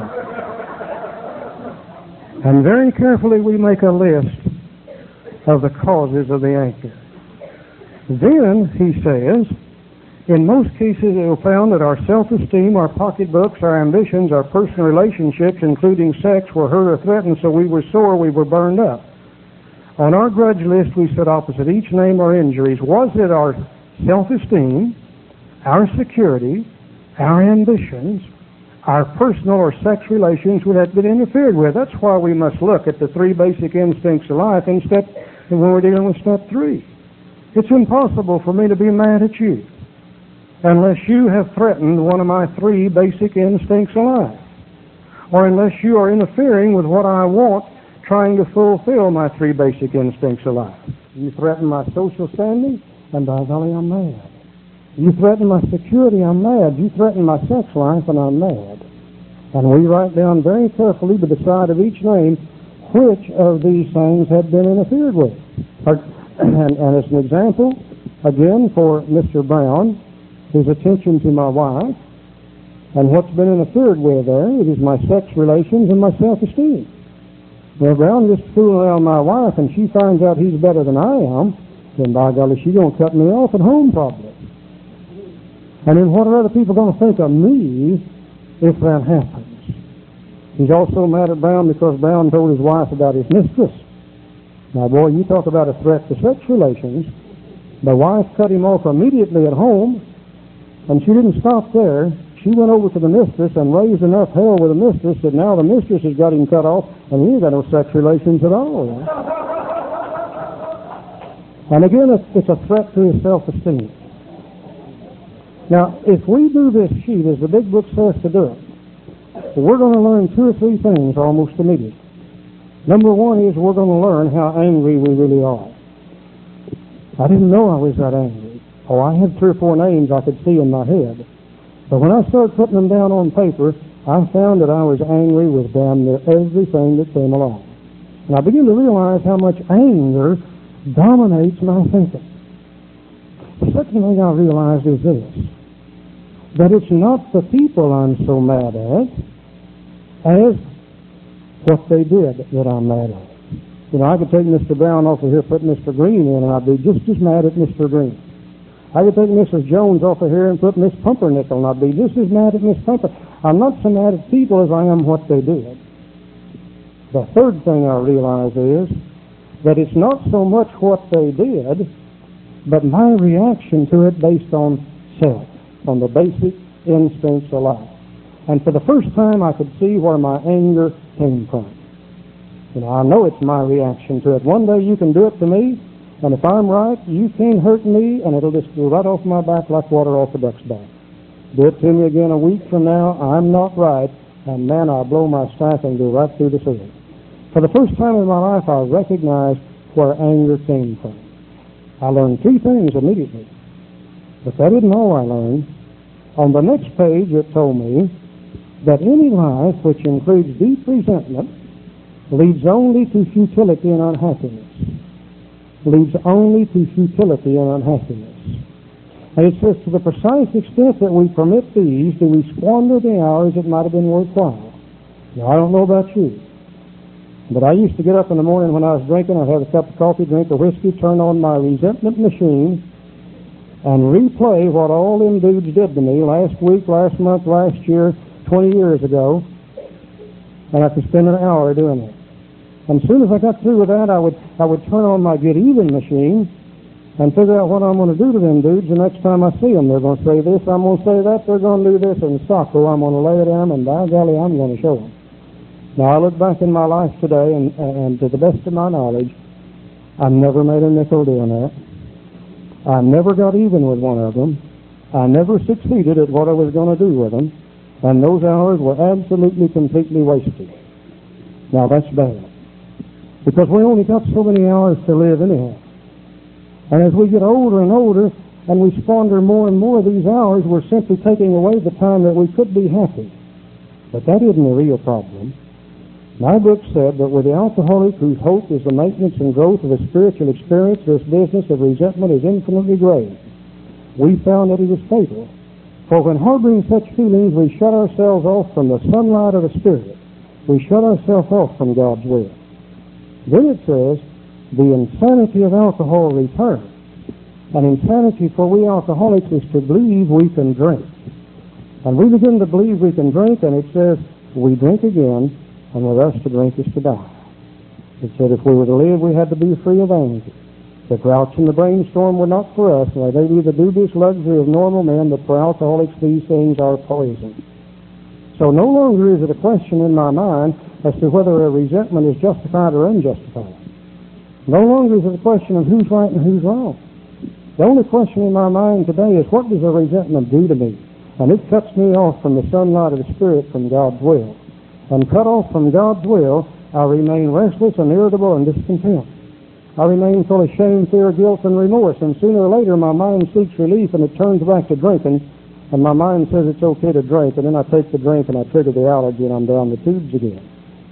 And very carefully we make a list of the causes of the anger. Then, he says, in most cases it was found that our self-esteem, our pocketbooks, our ambitions, our personal relationships, including sex, were hurt or threatened, so we were sore, we were burned up. On our grudge list, we said opposite each name or injuries, was it our self-esteem, our security, our ambitions, our personal or sex relations that had been interfered with? That's why we must look at the three basic instincts of life in step, when we're dealing with step three. It's impossible for me to be mad at you unless you have threatened one of my three basic instincts of life, or unless you are interfering with what I want, trying to fulfill my three basic instincts of life. You threaten my social standing, and by golly, I'm mad. You threaten my security, I'm mad. You threaten my sex life, and I'm mad. And we write down very carefully by the side of each name which of these things had been interfered with. And, and as an example, again, for Mister Brown, his attention to my wife, and what's been interfered with there, it is my sex relations and my self-esteem. Well, Brown just fooling around my wife, and she finds out he's better than I am, then by golly, she's going to cut me off at home probably. And then what are other people going to think of me if that happens? He's also mad at Brown because Brown told his wife about his mistress. Now, boy, you talk about a threat to sex relations. The wife cut him off immediately at home, and she didn't stop there. She went over to the mistress and raised enough hell with the mistress that now the mistress has got him cut off, and he ain't got no sex relations at all. And again, it's, it's a threat to his self-esteem. Now, if we do this sheet as the big book says to do it, we're going to learn two or three things almost immediately. Number one is we're going to learn how angry we really are. I didn't know I was that angry. Oh, I had three or four names I could see in my head. But when I started putting them down on paper, I found that I was angry with damn near everything that came along. And I begin to realize how much anger dominates my thinking. The second thing I realized is this, that it's not the people I'm so mad at as what they did that I'm mad at. You know, I could take Mister Brown off of here, put Mister Green in, and I'd be just as mad at Mister Green. I could take Missus Jones off of here and put Miss Pumpernickel, and I'd be just as mad at Miss Pumper. I'm not so mad at people as I am what they did. The third thing I realize is that it's not so much what they did, but my reaction to it based on self, on the basic instincts of life. And for the first time, I could see where my anger came from. You know, I know it's my reaction to it. One day you can do it to me, and if I'm right, you can't hurt me, and it'll just go right off my back like water off a duck's back. Do it to me again a week from now, I'm not right, and man, I'll blow my stack and go right through the ceiling. For the first time in my life, I recognized where anger came from. I learned three things immediately, but that isn't all I learned. On the next page, it told me that any life which includes deep resentment leads only to futility and unhappiness. Leads only to futility and unhappiness. And it says, to the precise extent that we permit these, do we squander the hours that might have been worthwhile. Now, I don't know about you, but I used to get up in the morning when I was drinking, I'd have a cup of coffee, drink a whiskey, turn on my resentment machine, and replay what all them dudes did to me last week, last month, last year, twenty years ago, and I could spend an hour doing it. And as soon as I got through with that, I would I would turn on my get even machine and figure out what I'm going to do to them dudes the next time I see them. They're going to say this, I'm going to say that, they're going to do this, and Socko, I'm going to lay it down, and by golly, I'm going to show them. Now, I look back in my life today, and, and to the best of my knowledge, I never made a nickel doing that. I never got even with one of them. I never succeeded at what I was going to do with them, and those hours were absolutely, completely wasted. Now, that's bad, because we only got so many hours to live anyhow. And as we get older and older, and we squander more and more of these hours, we're simply taking away the time that we could be happy. But that isn't a real problem. My book said that with the alcoholic whose hope is the maintenance and growth of a spiritual experience, this business of resentment is infinitely grave. We found that it is fatal. For when harboring such feelings, we shut ourselves off from the sunlight of the Spirit. We shut ourselves off from God's will. Then it says, the insanity of alcohol returns. And insanity for we alcoholics is to believe we can drink. And we begin to believe we can drink, and it says, we drink again, and with us to drink is to die. It said if we were to live, we had to be free of anger. The grouch and the brainstorm were not for us, and they be the dubious luxury of normal men, but for alcoholics these things are poison. So no longer is it a question in my mind as to whether a resentment is justified or unjustified. No longer is it a question of who's right and who's wrong. The only question in my mind today is, what does a resentment do to me? And it cuts me off from the sunlight of the Spirit, from God's will. And cut off from God's will, I remain restless and irritable and discontent. I remain full of shame, fear, guilt, and remorse, and sooner or later my mind seeks relief and it turns back to drinking, and my mind says it's okay to drink, and then I take the drink and I trigger the allergy and I'm down the tubes again.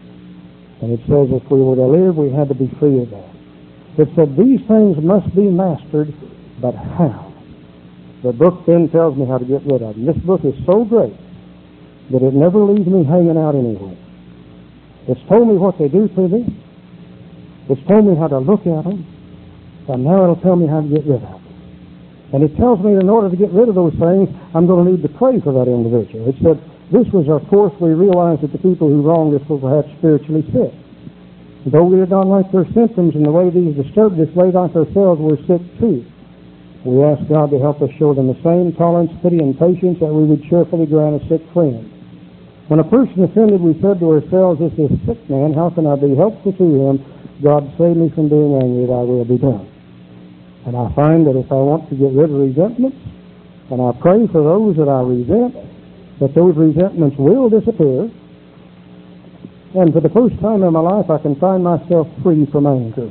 And it says if we were to live, we had to be free of that. It said these things must be mastered, but how? The book then tells me how to get rid of them. This book is so great that it never leaves me hanging out anywhere. It's told me what they do to me. It's told me how to look at them. And now it'll tell me how to get rid of them. And it tells me in order to get rid of those things, I'm going to need to pray for that individual. It said, this was our course. We realized that the people who wronged us were perhaps spiritually sick. Though we did not like their symptoms and the way these disturbed us, we like ourselves were sick too. We asked God to help us show them the same tolerance, pity, and patience that we would cheerfully grant a sick friend. When a person offended, we said to ourselves, this is a sick man, how can I be helpful to him? God save me from being angry, thy will be done. And I find that if I want to get rid of resentments, and I pray for those that I resent, that those resentments will disappear. And for the first time in my life, I can find myself free from anger.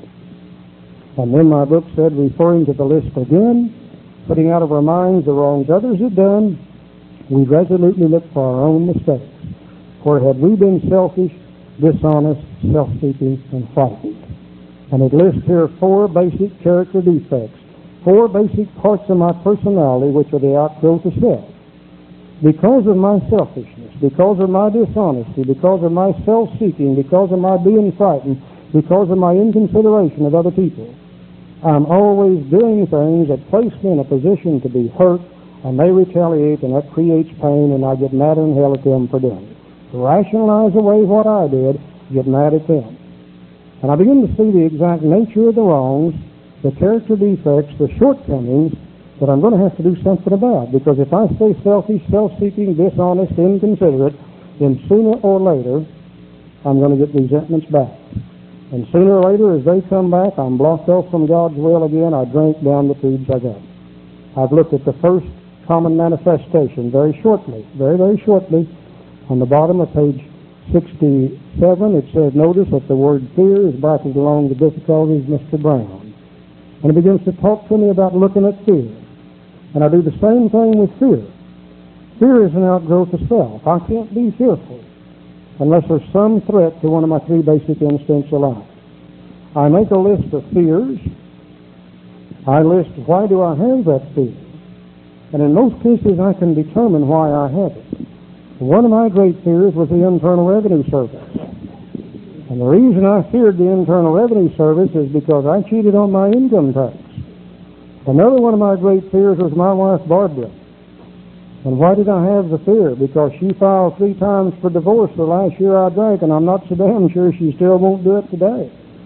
And then my book said, referring to the list again, putting out of our minds the wrongs others had done, we resolutely look for our own mistakes. For had we been selfish, dishonest, self-seeking, and frightened. And it lists here four basic character defects, four basic parts of my personality which are the outgrowth of self. Because of my selfishness, because of my dishonesty, because of my self-seeking, because of my being frightened, because of my inconsideration of other people, I'm always doing things that place me in a position to be hurt, and they retaliate, and that creates pain, and I get mad in hell at them for doing it. To rationalize away what I did, get mad at them. And I begin to see the exact nature of the wrongs, the character defects, the shortcomings that I'm going to have to do something about. Because if I stay selfish, self-seeking, dishonest, inconsiderate, then sooner or later, I'm going to get resentments back. And sooner or later, as they come back, I'm blocked off from God's will again. I drink down the tubes I got. I've looked at the first common manifestation very shortly, very, very shortly. On the bottom of page sixty-seven, it says, notice that the word fear is bracketed along the difficulties, Mister Brown. And it begins to talk to me about looking at fear. And I do the same thing with fear. Fear is an outgrowth of self. I can't be fearful unless there's some threat to one of my three basic instincts of life. I make a list of fears. I list why do I have that fear. And in most cases I can determine why I have it. One of my great fears was the Internal Revenue Service. And the reason I feared the Internal Revenue Service is because I cheated on my income tax. Another one of my great fears was my wife, Barbara. And why did I have the fear? Because she filed three times for divorce the last year I drank, and I'm not so damn sure she still won't do it today.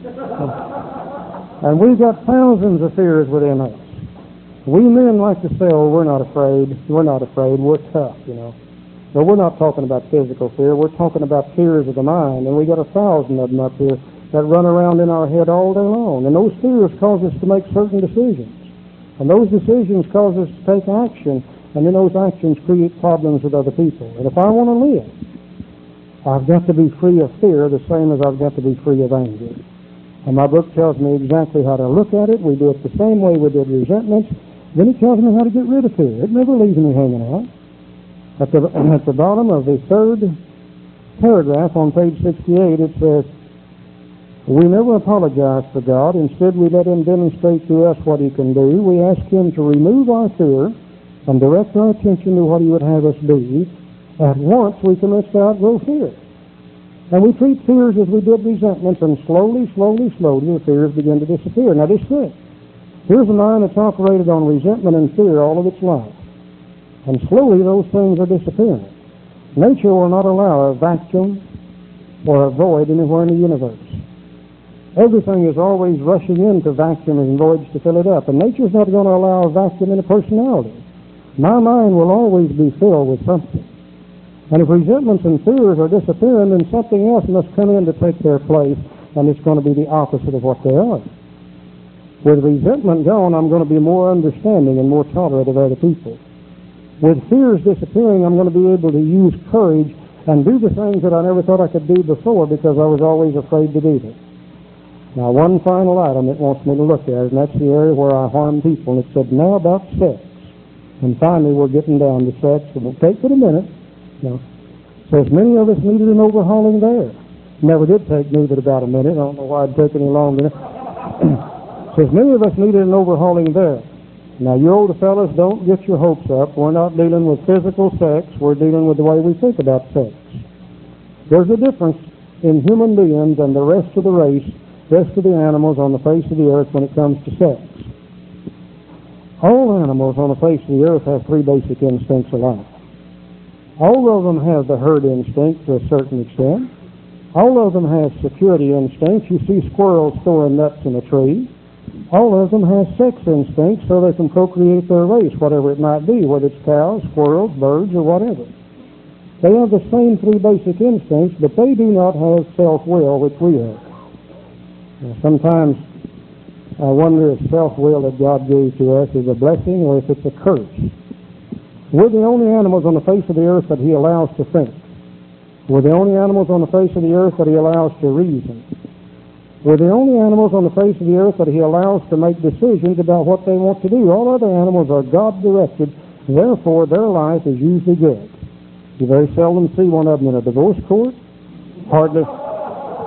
And we've got thousands of fears within us. We men like to say, oh, we're not afraid. We're not afraid. We're tough, you know. But we're not talking about physical fear. We're talking about fears of the mind. And we got a thousand of them up here that run around in our head all day long. And those fears cause us to make certain decisions. And those decisions cause us to take action. And then those actions create problems with other people. And if I want to live, I've got to be free of fear the same as I've got to be free of anger. And my book tells me exactly how to look at it. We do it the same way we did resentments. Then it tells me how to get rid of fear. It never leaves me hanging out. At the, at the bottom of the third paragraph on page sixty-eight, it says, we never apologize to God. Instead, we let Him demonstrate to us what He can do. We ask Him to remove our fear and direct our attention to what He would have us be. At once, we commence to outgrow fear. And we treat fears as we did resentments, and slowly, slowly, slowly, the fears begin to disappear. Now, just think. Here's a mind that's operated on resentment and fear all of its life. And slowly, those things are disappearing. Nature will not allow a vacuum or a void anywhere in the universe. Everything is always rushing into vacuums and voids to fill it up. And nature's not going to allow a vacuum in a personality. My mind will always be filled with something. And if resentments and fears are disappearing, then something else must come in to take their place, and it's going to be the opposite of what they are. With resentment gone, I'm going to be more understanding and more tolerant of other people. With fears disappearing, I'm going to be able to use courage and do the things that I never thought I could do before because I was always afraid to do them. Now, one final item it wants me to look at, and that's the area where I harm people. And it said, now about sex. And finally, we're getting down to sex. It won't take but a minute. You know, says many of us needed an overhauling there. Never did take me but about a minute. I don't know why it'd take any longer. Says many of us needed an overhauling there. Now, you older fellas, don't get your hopes up. We're not dealing with physical sex. We're dealing with the way we think about sex. There's a difference in human beings and the rest of the race, rest of the animals on the face of the earth when it comes to sex. All animals on the face of the earth have three basic instincts of life. All of them have the herd instinct to a certain extent. All of them have security instincts. You see squirrels storing nuts in a tree. All of them have sex instincts so they can procreate their race, whatever it might be, whether it's cows, squirrels, birds, or whatever. They have the same three basic instincts, but they do not have self-will, which we have. Now, sometimes I wonder if self-will that God gave to us is a blessing or if it's a curse. We're the only animals on the face of the earth that He allows to think. We're the only animals on the face of the earth that He allows to reason. We're the only animals on the face of the earth that He allows to make decisions about what they want to do. All other animals are God-directed, therefore their life is usually good. You very seldom see one of them in a divorce court. Hardly,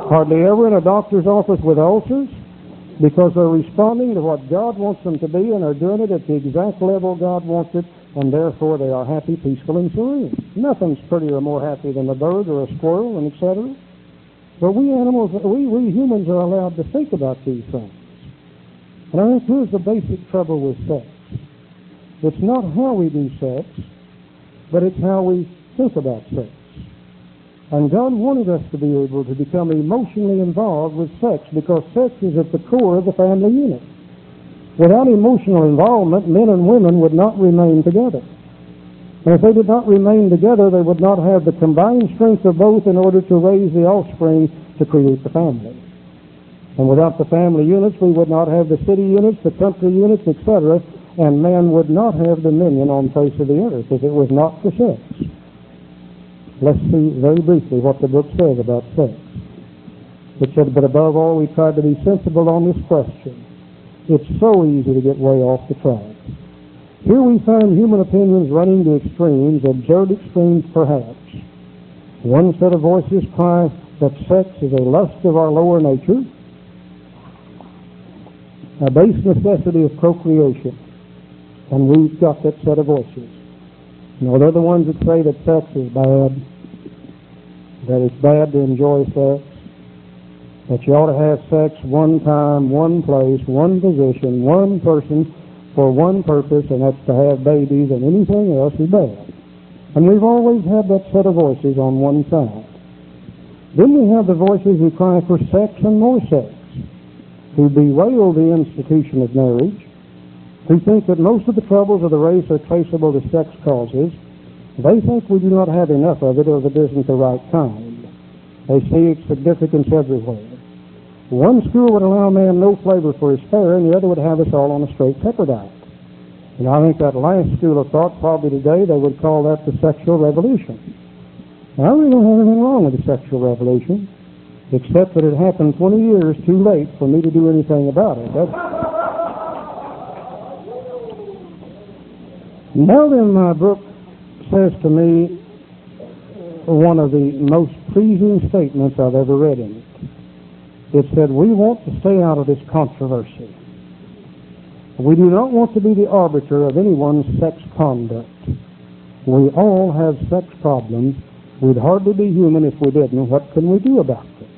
Hardly ever in a doctor's office with ulcers, because they're responding to what God wants them to be, and are doing it at the exact level God wants it, and therefore they are happy, peaceful, and serene. Nothing's prettier or more happy than a bird or a squirrel, and et cetera. But we animals, we, we humans are allowed to think about these things. And I think here's the basic trouble with sex. It's not how we do sex, but it's how we think about sex. And God wanted us to be able to become emotionally involved with sex, because sex is at the core of the family unit. Without emotional involvement, men and women would not remain together. And if they did not remain together, they would not have the combined strength of both in order to raise the offspring to create the family. And without the family units, we would not have the city units, the country units, et cetera, and man would not have dominion on the face of the earth if it was not for sex. Let's see very briefly what the book says about sex. It said, but above all, we tried to be sensible on this question. It's so easy to get way off the track. Here we find human opinions running to extremes, absurd extremes perhaps. One set of voices cry that sex is a lust of our lower nature, a base necessity of procreation. And we've got that set of voices. You know, they're the ones that say that sex is bad, that it's bad to enjoy sex, that you ought to have sex one time, one place, one position, one person, for one purpose, and that's to have babies, and anything else is bad. And we've always had that set of voices on one side. Then we have the voices who cry for sex and more sex, who bewail the institution of marriage, who think that most of the troubles of the race are traceable to sex causes. They think we do not have enough of it, or that it isn't the right kind. They see its significance everywhere. One school would allow man no flavor for his fare, and the other would have us all on a straight pepper diet. And I think that last school of thought, probably today, they would call that the sexual revolution. Now, I really don't have anything wrong with the sexual revolution, except that it happened twenty years too late for me to do anything about it. That's Now then, my book says to me one of the most pleasing statements I've ever read in it. It said, we want to stay out of this controversy. We do not want to be the arbiter of anyone's sex conduct. We all have sex problems. We'd hardly be human if we didn't. What can we do about it?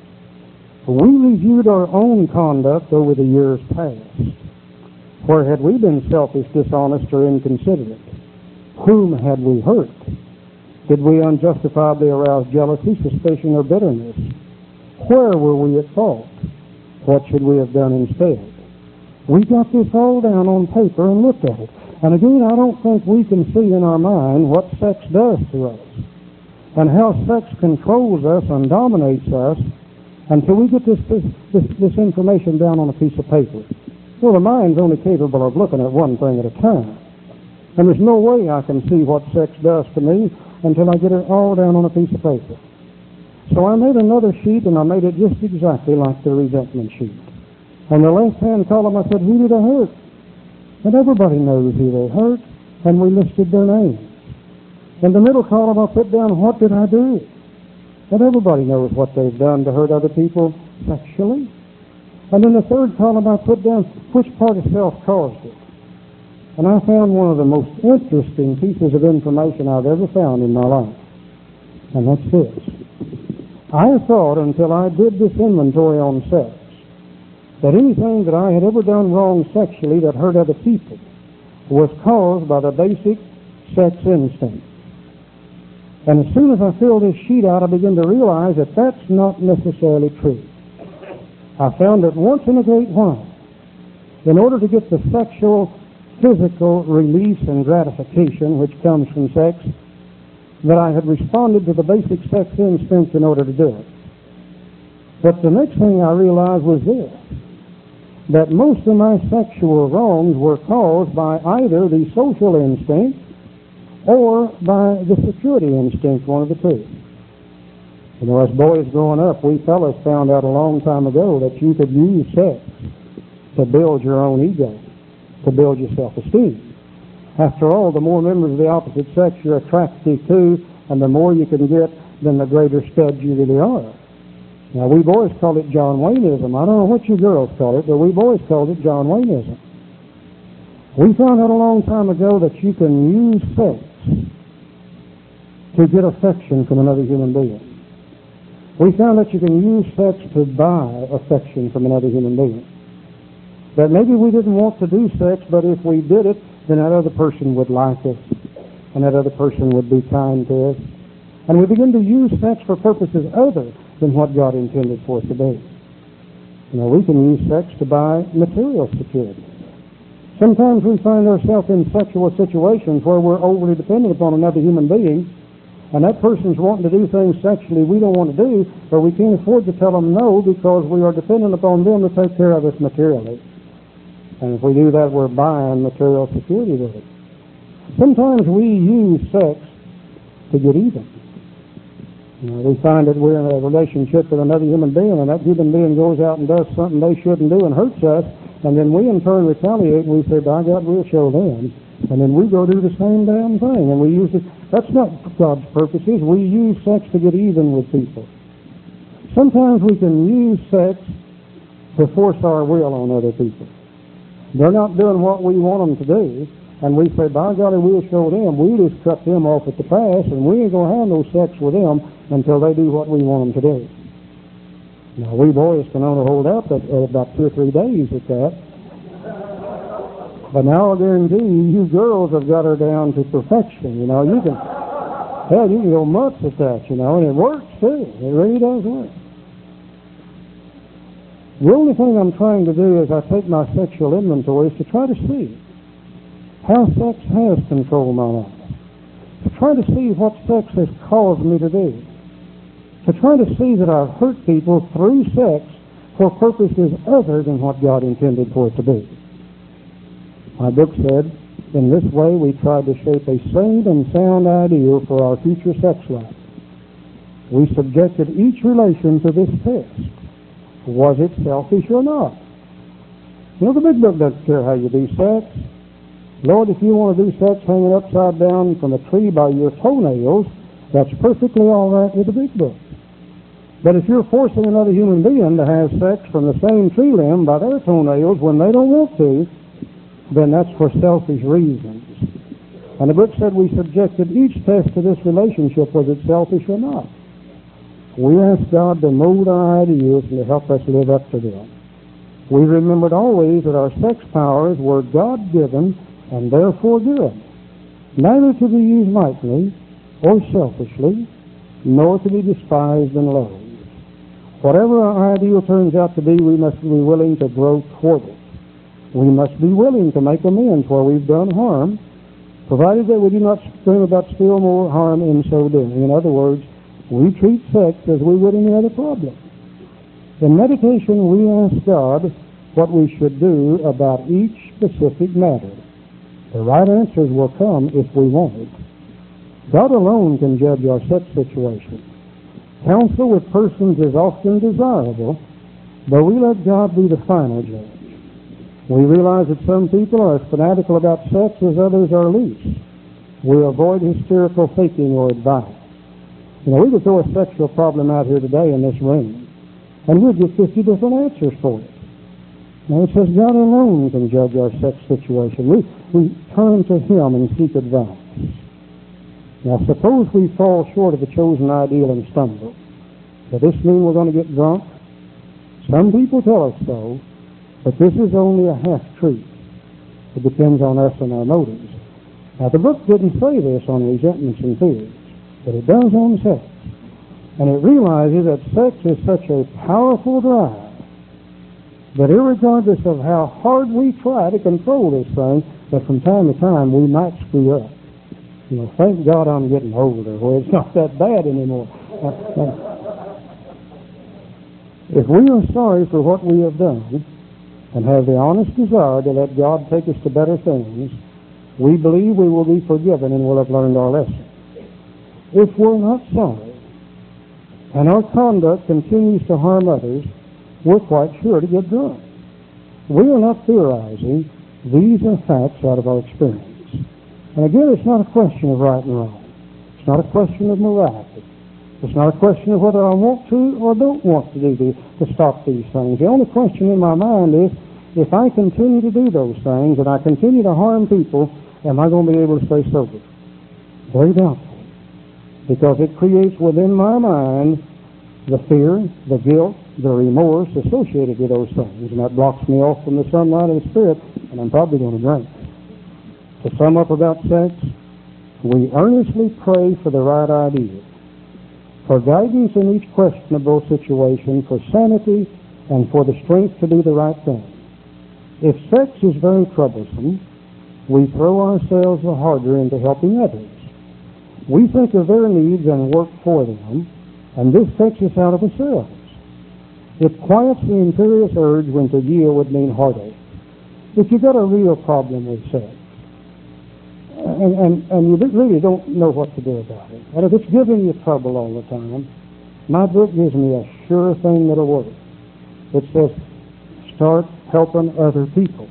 We reviewed our own conduct over the years past. Where had we been selfish, dishonest, or inconsiderate? Whom had we hurt? Did we unjustifiably arouse jealousy, suspicion, or bitterness? Where were we at fault? What should we have done instead? We got this all down on paper and looked at it. And again, I don't think we can see in our mind what sex does to us, and how sex controls us and dominates us until we get this, this, this, this information down on a piece of paper. Well, the mind's only capable of looking at one thing at a time. And there's no way I can see what sex does to me until I get it all down on a piece of paper. So I made another sheet, and I made it just exactly like the resentment sheet. On the left-hand column, I said, who did I hurt? And everybody knows who they hurt, and we listed their names. In the middle column, I put down, what did I do? And everybody knows what they've done to hurt other people sexually. And in the third column, I put down which part of self caused it. And I found one of the most interesting pieces of information I've ever found in my life. And that's this. I thought, until I did this inventory on sex, that anything that I had ever done wrong sexually that hurt other people was caused by the basic sex instinct. And as soon as I filled this sheet out, I began to realize that that's not necessarily true. I found that once in a great while, in order to get the sexual, physical release and gratification which comes from sex, that I had responded to the basic sex instinct in order to do it. But the next thing I realized was this, that most of my sexual wrongs were caused by either the social instinct or by the security instinct, one of the two. You know, as boys growing up, we fellas found out a long time ago that you could use sex to build your own ego, to build your self-esteem. After all, the more members of the opposite sex you're attracted to, and the more you can get, then the greater stud you really are. Now, we boys call it John Wayneism. I don't know what you girls call it, but we boys called it John Wayneism. We found out a long time ago that you can use sex to get affection from another human being. We found that you can use sex to buy affection from another human being. That maybe we didn't want to do sex, but if we did it, then that other person would like us, and that other person would be kind to us. And we begin to use sex for purposes other than what God intended for it to be. You know, we can use sex to buy material security. Sometimes we find ourselves in sexual situations where we're overly dependent upon another human being, and that person's wanting to do things sexually we don't want to do, but we can't afford to tell them no because we are dependent upon them to take care of us materially. And if we do that, we're buying material security with it. Sometimes we use sex to get even. You know, we find that we're in a relationship with another human being, and that human being goes out and does something they shouldn't do and hurts us, and then we in turn retaliate, and we say, by God, we'll show them. And then we go do the same damn thing, and we use it. That's not God's purposes. We use sex to get even with people. Sometimes we can use sex to force our will on other people. They're not doing what we want them to do, and we say, by God, we'll show them. We just cut them off at the pass, and we ain't going to have no sex with them until they do what we want them to do. Now, we boys can only hold out that, uh, about two or three days at that. But now I guarantee you, you girls have got her down to perfection. You know, you can, hell, you can go months at that, you know, and it works too. It really does work. The only thing I'm trying to do is I take my sexual inventories to try to see how sex has controlled my life, to try to see what sex has caused me to do, to try to see that I've hurt people through sex for purposes other than what God intended for it to be. My book said, in this way we tried to shape a sane and sound ideal for our future sex life. We subjected each relation to this test. Was it selfish or not? You know, the big book doesn't care how you do sex. Lord, if you want to do sex hanging upside down from a tree by your toenails, that's perfectly all right with the big book. But if you're forcing another human being to have sex from the same tree limb by their toenails when they don't want to, then that's for selfish reasons. And the book said we subjected each test to this relationship, was it selfish or not? We asked God to mold our ideas and to help us live up to them. We remembered always that our sex powers were God-given and therefore good, neither to be used lightly or selfishly, nor to be despised and loathed. Whatever our ideal turns out to be, we must be willing to grow toward it. We must be willing to make amends where we've done harm, provided that we do not scream about still more harm in so doing. In other words, we treat sex as we would any other problem. In meditation, we ask God what we should do about each specific matter. The right answers will come if we want it. God alone can judge our sex situation. Counsel with persons is often desirable, but we let God be the final judge. We realize that some people are as fanatical about sex as others are least. We avoid hysterical thinking or advice. You know, we could throw a sexual problem out here today in this room, and we'd get fifty different answers for it. Now it says God alone can judge our sex situation. We, we turn to Him and seek advice. Now suppose we fall short of the chosen ideal and stumble. Does this mean we're going to get drunk? Some people tell us so, but this is only a half-truth. It depends on us and our motives. Now the book didn't say this on resentments and fears, but it does on sex. And it realizes that sex is such a powerful drive that irregardless of how hard we try to control this thing, that from time to time we might screw up. You know, thank God I'm getting older where it's not that bad anymore. If we are sorry for what we have done and have the honest desire to let God take us to better things, we believe we will be forgiven and will have learned our lesson. If we're not sorry and our conduct continues to harm others, we're quite sure to get drunk. We are not theorizing. These are facts out of our experience. And again, it's not a question of right and wrong. It's not a question of morality. It's not a question of whether I want to or don't want to do these, to stop these things. The only question in my mind is, if I continue to do those things and I continue to harm people, am I going to be able to stay sober? Very doubtful. Because it creates within my mind the fear, the guilt, the remorse associated with those things. And that blocks me off from the sunlight of the Spirit, and I'm probably going to drink. To sum up about sex, we earnestly pray for the right idea, for guidance in each questionable situation, for sanity, and for the strength to do the right thing. If sex is very troublesome, we throw ourselves the harder into helping others. We think of their needs and work for them, and this takes us out of ourselves. It quiets the imperious urge when to yield would mean heartache. If you've got a real problem with sex, and, and, and you really don't know what to do about it, and if it's giving you trouble all the time, my book gives me a sure thing that'll work. It says, start helping other people.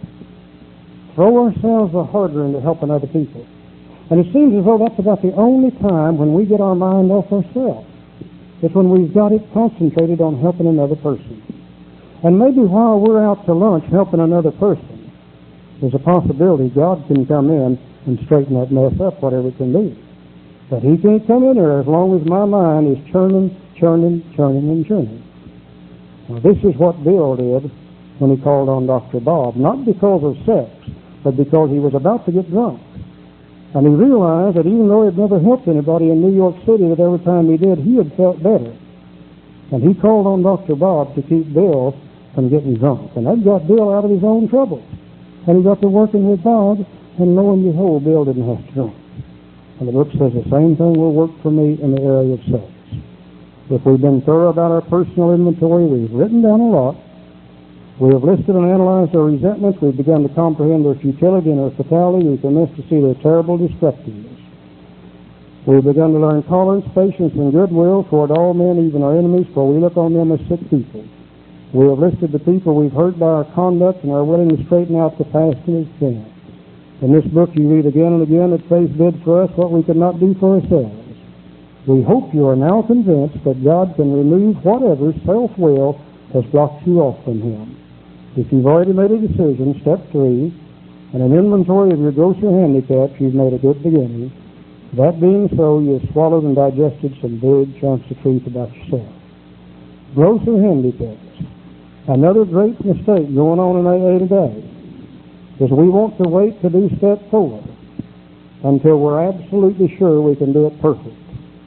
Throw ourselves the harder into helping other people. And it seems as though that's about the only time when we get our mind off ourselves. It's when we've got it concentrated on helping another person. And maybe while we're out to lunch helping another person, there's a possibility God can come in and straighten that mess up, whatever it can be. But He can't come in there as long as my mind is churning, churning, churning, and churning. Now, this is what Bill did when he called on Doctor Bob, not because of sex, but because he was about to get drunk. And he realized that even though he had never helped anybody in New York City, that every time he did, he had felt better. And he called on Doctor Bob to keep Bill from getting drunk. And that got Bill out of his own trouble. And he got to working with Bob, and lo and behold, Bill didn't have to drink. And the book says the same thing will work for me in the area of sex. If we've been thorough about our personal inventory, we've written down a lot. We have listed and analyzed our resentments. We've begun to comprehend their futility and their fatality. We commence to see their terrible destructiveness. We've begun to learn tolerance, patience, and goodwill toward all men, even our enemies, for we look on them as sick people. We have listed the people we've hurt by our conduct and are willing to straighten out the past and its sin. In this book you read again and again that faith did for us what we could not do for ourselves. We hope you are now convinced that God can remove whatever self-will has blocked you off from Him. If you've already made a decision, step three, and an inventory of your grosser handicaps, you've made a good beginning. That being so, you have swallowed and digested some big chunks of truth about yourself. Grosser handicaps. Another great mistake going on in A A today is we want to wait to do step four until we're absolutely sure we can do it perfect.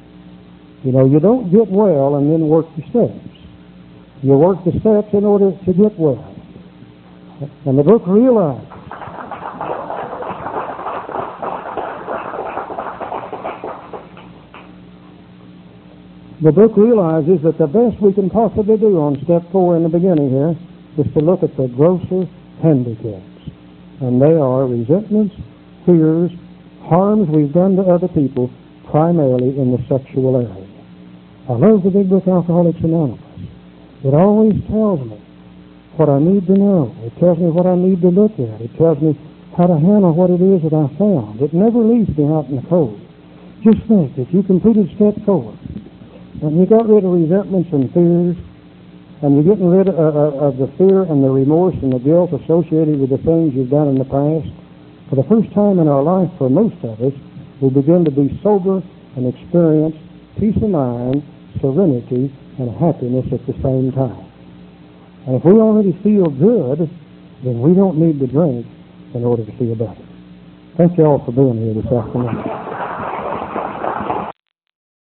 You know, you don't get well and then work the steps. You work the steps in order to get well. And the book realized the book realizes that the best we can possibly do on step four in the beginning here is to look at the grosser handicaps. And they are resentments, fears, harms we've done to other people, primarily in the sexual area. I love the big book Alcoholics Anonymous. It always tells me what I need to know. It tells me what I need to look at. It tells me how to handle what it is that I found. It never leaves me out in the cold. Just think, if you completed step four, and you got rid of resentments and fears, and you're getting rid of, uh, of the fear and the remorse and the guilt associated with the things you've done in the past, for the first time in our life, for most of us, we begin to be sober and experience peace of mind, serenity, and happiness at the same time. And if we already feel good, then we don't need to drink in order to feel better. Thank you all for being here this afternoon.